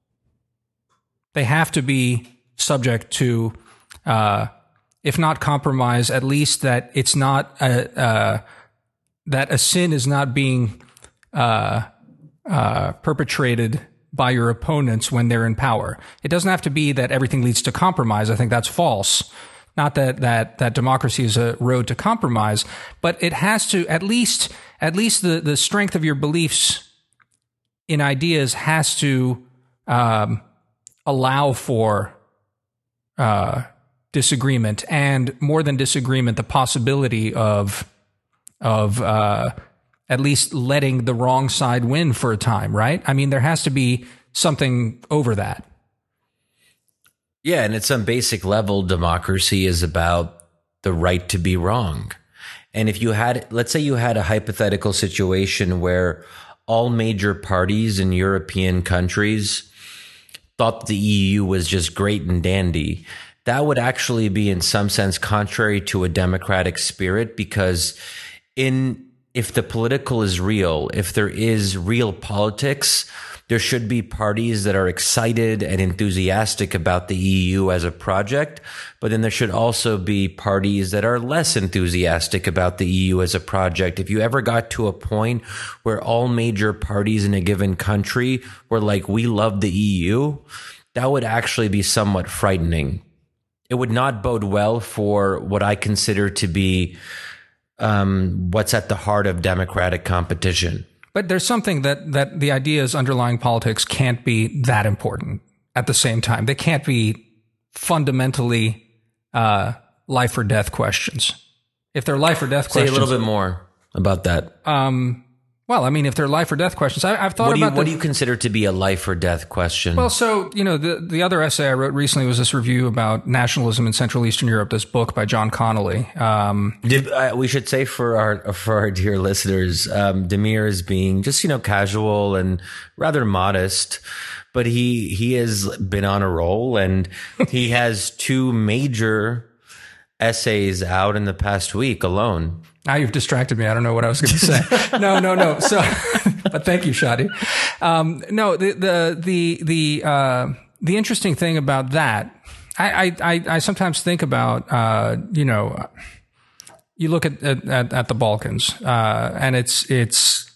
They have to be subject to, uh, if not compromise, at least that it's not, a, uh, that a sin is not being, uh, uh, perpetrated by your opponents when they're in power. It doesn't have to be that everything leads to compromise. I think that's false. Not that, that, that democracy is a road to compromise, but it has to, at least, at least the, the strength of your beliefs in ideas has to, um, allow for, uh, disagreement, and more than disagreement, the possibility of, of, uh, at least letting the wrong side win for a time, right? I mean, there has to be something over that. Yeah, and at some basic level, democracy is about the right to be wrong. And if you had, let's say you had a hypothetical situation where all major parties in European countries thought the E U was just great and dandy, that would actually be in some sense contrary to a democratic spirit, because in if the political is real, if there is real politics, there should be parties that are excited and enthusiastic about the E U as a project, but then there should also be parties that are less enthusiastic about the E U as a project. If you ever got to a point where all major parties in a given country were like, we love the E U, that would actually be somewhat frightening. It would not bode well for what I consider to be um, what's at the heart of democratic competition. But there's something that, that the ideas underlying politics can't be that important at the same time. They can't be fundamentally uh, life or death questions. If they're life or death Say questions... Say a little bit more about that. Um, well, I mean, if they're life or death questions, I, I've thought what do you, about... What the, do you consider to be a life or death question? Well, so, you know, the, the other essay I wrote recently was this review about nationalism in Central Eastern Europe, this book by John Connolly. Um, Did, uh, we should say for our for our dear listeners, um, Damir is being just, you know, casual and rather modest, but he he has been on a roll, and he has two major essays out in the past week alone. Now you've distracted me. I don't know what I was going to say. no, no, no. So, but thank you, Shadi. Um, no, the, the, the, the, uh, the interesting thing about that, I, I, I sometimes think about, uh, you know, you look at, at, at the Balkans, uh, and it's, it's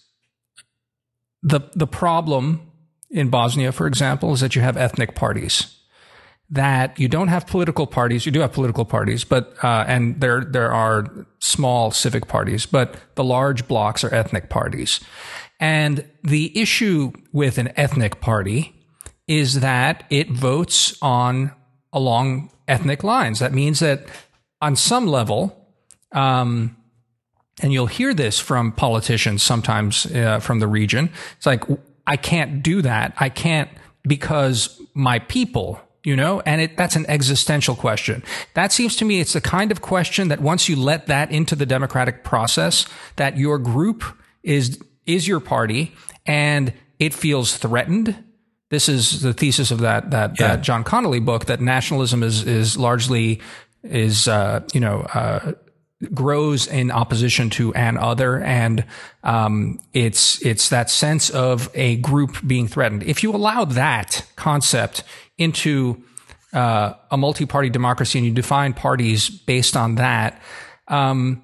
the, the problem in Bosnia, for example, is that you have ethnic parties. That you don't have political parties. You do have political parties, but, uh, and there, there are small civic parties, but the large blocks are ethnic parties. And the issue with an ethnic party is that it votes on along ethnic lines. That means that on some level, um, and you'll hear this from politicians sometimes uh, from the region, it's like, I can't do that. I can't because my people, you know, and it, that's an existential question. That seems to me, it's the kind of question that once you let that into the democratic process, that your group is, is your party and it feels threatened. This is the thesis of that, that, yeah. that John Connolly book, that nationalism is, is largely, is, uh, you know, uh, grows in opposition to an other. And, um, it's, it's that sense of a group being threatened. If you allow that concept into, uh, a multi-party democracy and you define parties based on that, um,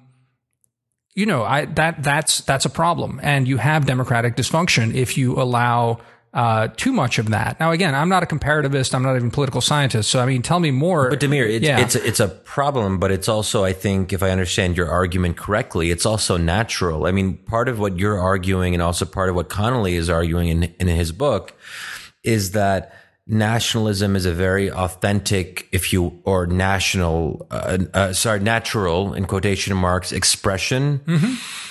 you know, I, that, that's, that's a problem. And you have democratic dysfunction if you allow Uh, too much of that. Now, again, I'm not a comparativist. I'm not even a political scientist. So, I mean, tell me more. But Damir, it's, yeah. it's, a, it's a problem, but it's also, I think, if I understand your argument correctly, it's also natural. I mean, part of what you're arguing and also part of what Connolly is arguing in, in his book is that nationalism is a very authentic, if you, or national, uh, uh, sorry, natural, in quotation marks, expression mm-hmm.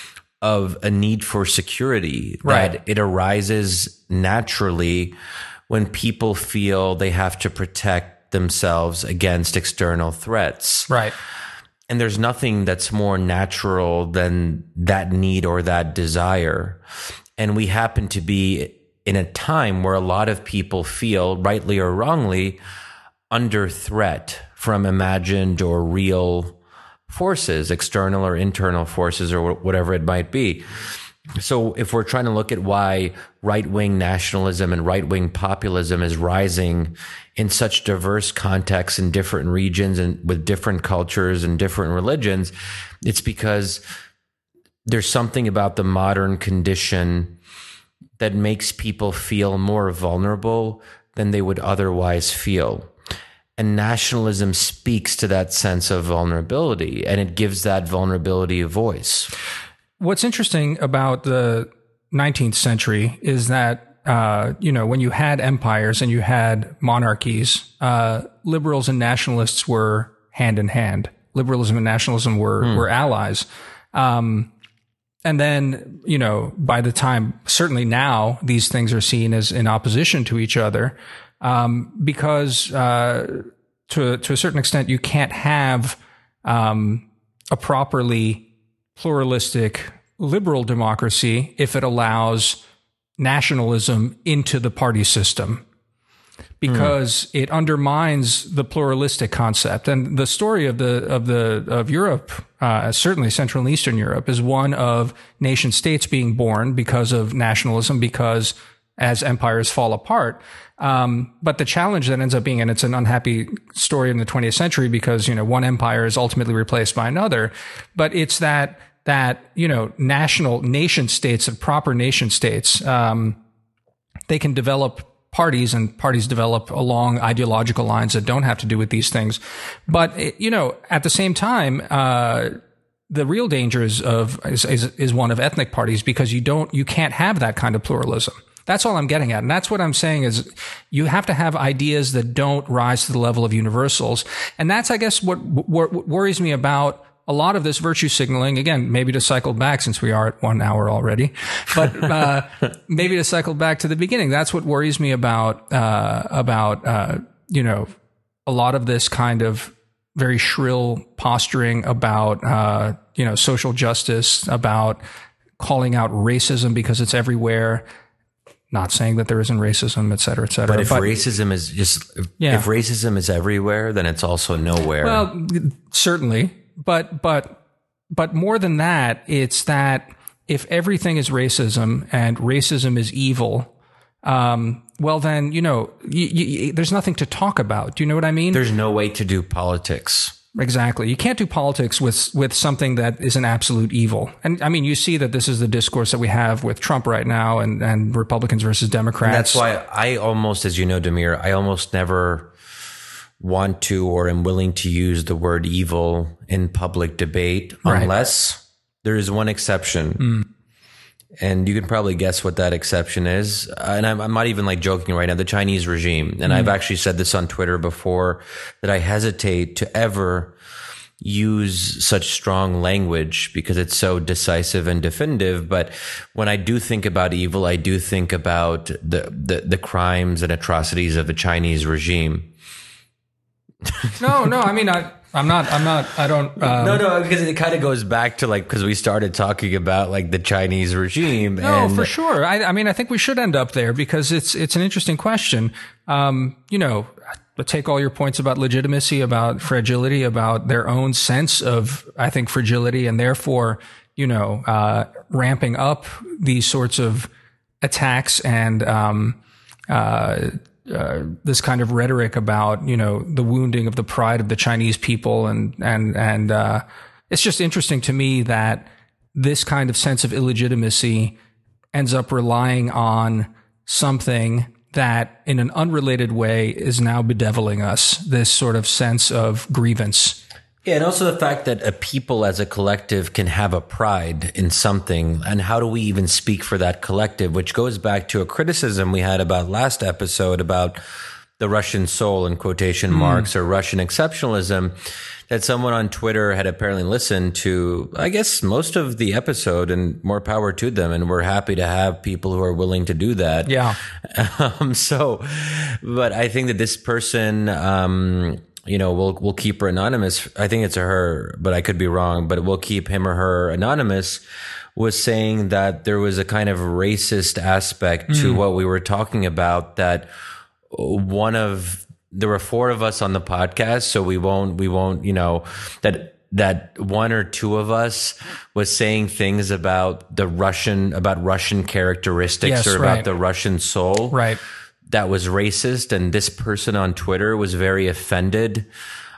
of a need for security, right. that it arises naturally when people feel they have to protect themselves against external threats. Right. And there's nothing that's more natural than that need or that desire. And we happen to be in a time where a lot of people feel, rightly or wrongly, under threat from imagined or real forces, external or internal forces, or whatever it might be. So if we're trying to look at why right-wing nationalism and right-wing populism is rising in such diverse contexts in different regions and with different cultures and different religions, it's because there's something about the modern condition that makes people feel more vulnerable than they would otherwise feel. And nationalism speaks to that sense of vulnerability, and it gives that vulnerability a voice. What's interesting about the nineteenth century is that, uh, you know, when you had empires and you had monarchies, uh, liberals and nationalists were hand in hand. Liberalism and nationalism were, hmm. were allies. Um, and then, you know, by the time, certainly now, these things are seen as in opposition to each other. Um, because, uh, to, to a certain extent, you can't have, um, a properly pluralistic liberal democracy if it allows nationalism into the party system, because mm. it undermines the pluralistic concept. And the story of the, of the, of Europe, uh, certainly Central and Eastern Europe, is one of nation states being born because of nationalism, because as empires fall apart. Um, but the challenge that ends up being, and it's an unhappy story in the twentieth century because, you know, one empire is ultimately replaced by another, but it's that, that, you know, national nation states and proper nation states, um, they can develop parties, and parties develop along ideological lines that don't have to do with these things. But, it, you know, at the same time, uh, the real danger is of, is, is, is one of ethnic parties, because you don't, you can't have that kind of pluralism. That's all I'm getting at. And that's what I'm saying is you have to have ideas that don't rise to the level of universals. And that's, I guess, what, what worries me about a lot of this virtue signaling. Again, maybe to cycle back, since we are at one hour already, but, uh, maybe to cycle back to the beginning. That's what worries me about, uh, about, uh, you know, a lot of this kind of very shrill posturing about, uh, you know, social justice, about calling out racism because it's everywhere. Not saying that there isn't racism, et cetera, et cetera. But if but, racism is just, if, yeah. if racism is everywhere, then it's also nowhere. Well, certainly. But, but, but more than that, it's that if everything is racism and racism is evil, um, well then, you know, you, you, there's nothing to talk about. Do you know what I mean? There's no way to do politics. Exactly. You can't do politics with, with something that is an absolute evil. And I mean, you see that this is the discourse that we have with Trump right now, and, and Republicans versus Democrats. And that's why I almost, as you know, Damir, I almost never want to or am willing to use the word evil in public debate, right, unless there is one exception. Mm. And you can probably guess what that exception is. Uh, and I'm, I'm not even like joking right now, the Chinese regime. And mm. I've actually said this on Twitter before, that I hesitate to ever use such strong language because it's so decisive and definitive. But when I do think about evil, I do think about the, the, the crimes and atrocities of the Chinese regime. No, no, I mean, I, I'm not, I'm not, I don't. Um, no, no, because it kind of goes back to like, because we started talking about like the Chinese regime. No, and for sure. I, I mean, I think we should end up there because it's, it's an interesting question. Um, you know, take all your points about legitimacy, about fragility, about their own sense of, I think, fragility, and therefore, you know, uh, ramping up these sorts of attacks and, um, uh, Uh, this kind of rhetoric about, you know, the wounding of the pride of the Chinese people. And, and, and, uh, it's just interesting to me that this kind of sense of illegitimacy ends up relying on something that in an unrelated way is now bedeviling us, this sort of sense of grievance. Yeah, and also the fact that a people as a collective can have a pride in something, and how do we even speak for that collective, which goes back to a criticism we had about last episode about the Russian soul in quotation mm. marks, or Russian exceptionalism, that someone on Twitter had apparently listened to, I guess, most of the episode, and more power to them. And we're happy to have people who are willing to do that. Yeah. Um, so, but I think that this person, um, you know, we'll, we'll keep her anonymous. I think it's a her, but I could be wrong, but we'll keep him or her anonymous, was saying that there was a kind of racist aspect to mm. what we were talking about, that one of, there were four of us on the podcast, so we won't, we won't, you know, that, that one or two of us was saying things about the Russian, about Russian characteristics, yes, or right. about the Russian soul. Right. That was racist, and this person on Twitter was very offended.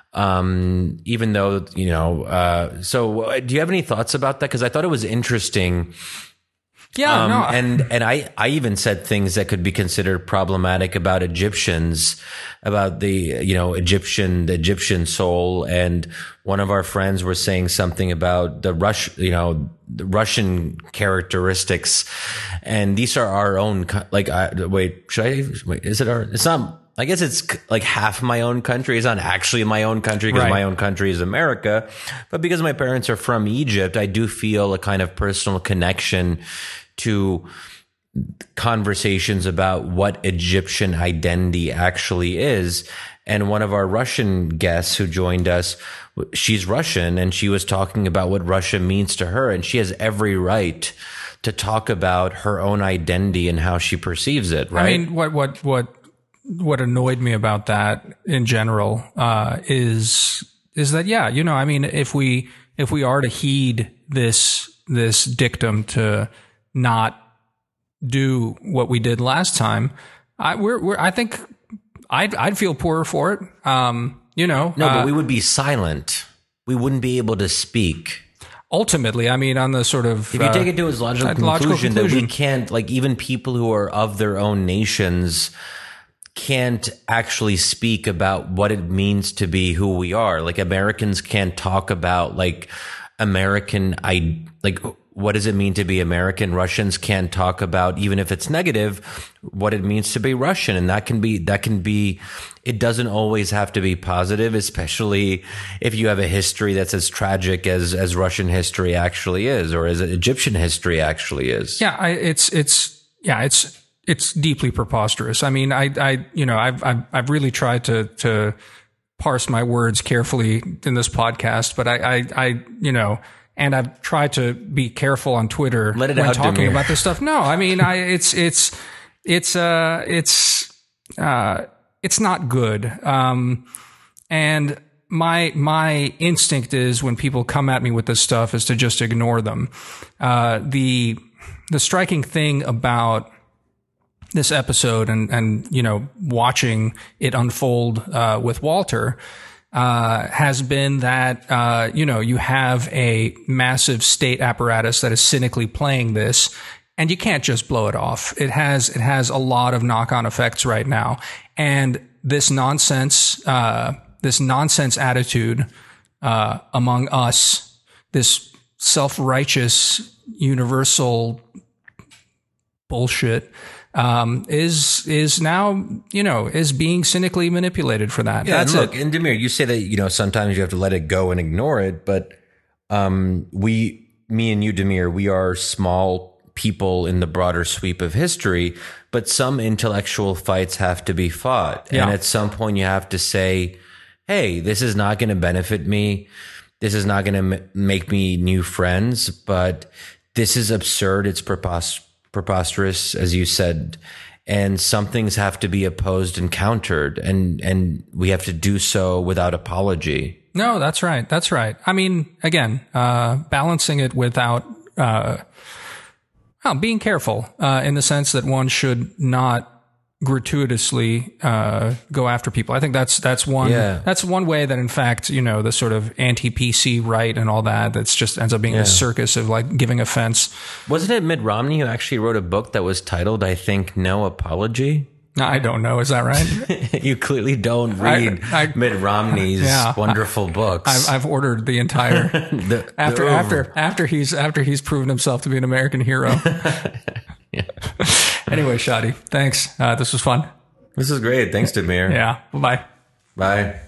Um, even though, you know, uh, so do you have any thoughts about that? Because I thought it was interesting. Yeah, um, no. and and I I even said things that could be considered problematic about Egyptians, about the, you know, Egyptian the Egyptian soul, and one of our friends were saying something about the Rush, you know, the Russian characteristics, and these are our own. Like, I, wait, should I? Wait, is it our? It's not. I guess it's like half my own country. It's not actually my own country, because right. my own country is America. But because my parents are from Egypt, I do feel a kind of personal connection to conversations about what Egyptian identity actually is. And one of our Russian guests who joined us, she's Russian, and she was talking about what Russia means to her. And she has every right to talk about her own identity and how she perceives it, right? I mean, what, what, what, what annoyed me about that in general, uh, is, is that, yeah, you know, I mean, if we, if we are to heed this, this dictum to not do what we did last time, I, we're, we're, I think I'd, I'd feel poorer for it. Um, you know, no, but uh, we would be silent. We wouldn't be able to speak. Ultimately, I mean, on the sort of, if you uh, take it to its logical, conclusion, logical conclusion that we can't, like, even people who are of their own nations can't actually speak about what it means to be who we are. Like, Americans can't talk about, like, American, I like, what does it mean to be American? Russians can't talk about, even if it's negative, what it means to be Russian. And that can be, that can be, it doesn't always have to be positive, especially if you have a history that's as tragic as, as Russian history actually is, or as Egyptian history actually is. Yeah, I, it's, it's, yeah, it's, it's deeply preposterous. I mean, I, I, you know, I've, I've, I've really tried to, to parse my words carefully in this podcast, but I, I, I, you know, and I've tried to be careful on Twitter Let it when out, talking Demir. about this stuff. No, I mean, I, it's, it's, it's, uh, it's, uh, it's not good. Um, and my, my instinct is, when people come at me with this stuff, is to just ignore them. Uh, the, the striking thing about this episode, and, and, you know, watching it unfold, uh, with Walter, uh, has been that, uh, you know, you have a massive state apparatus that is cynically playing this, and you can't just blow it off. It has, it has a lot of knock-on effects right now. And this nonsense, uh, this nonsense attitude, uh, among us, this self-righteous, universal bullshit, um, is is now, you know, is being cynically manipulated for that. Yeah, That's and look, it. and Demir, you say that, you know, sometimes you have to let it go and ignore it, but um, we, me and you, Demir, we are small people in the broader sweep of history, but some intellectual fights have to be fought. Yeah. And at some point you have to say, hey, this is not going to benefit me. This is not going to m- make me new friends, but this is absurd. It's prepos- preposterous, as you said. And some things have to be opposed and countered, and, and we have to do so without apology. No, that's right. That's right. I mean, again, uh, balancing it without, uh, well, being careful, uh, in the sense that one should not gratuitously, uh, go after people. I think that's, that's one, Yeah. that's one way that, in fact, you know, the sort of anti-P C right and all that, that's just ends up being Yeah. a circus of like giving offense. Wasn't it Mitt Romney who actually wrote a book that was titled, I think, No Apology? I don't know. Is that right? You clearly don't read I- I- Mitt Romney's Yeah. wonderful books. I've, I've ordered the entire, The- after, the- after, after he's, after he's proven himself to be an American hero. Anyway, Shadi, thanks. Uh, this was fun. This is great. Thanks, Demir. Yeah. Bye-bye. Bye.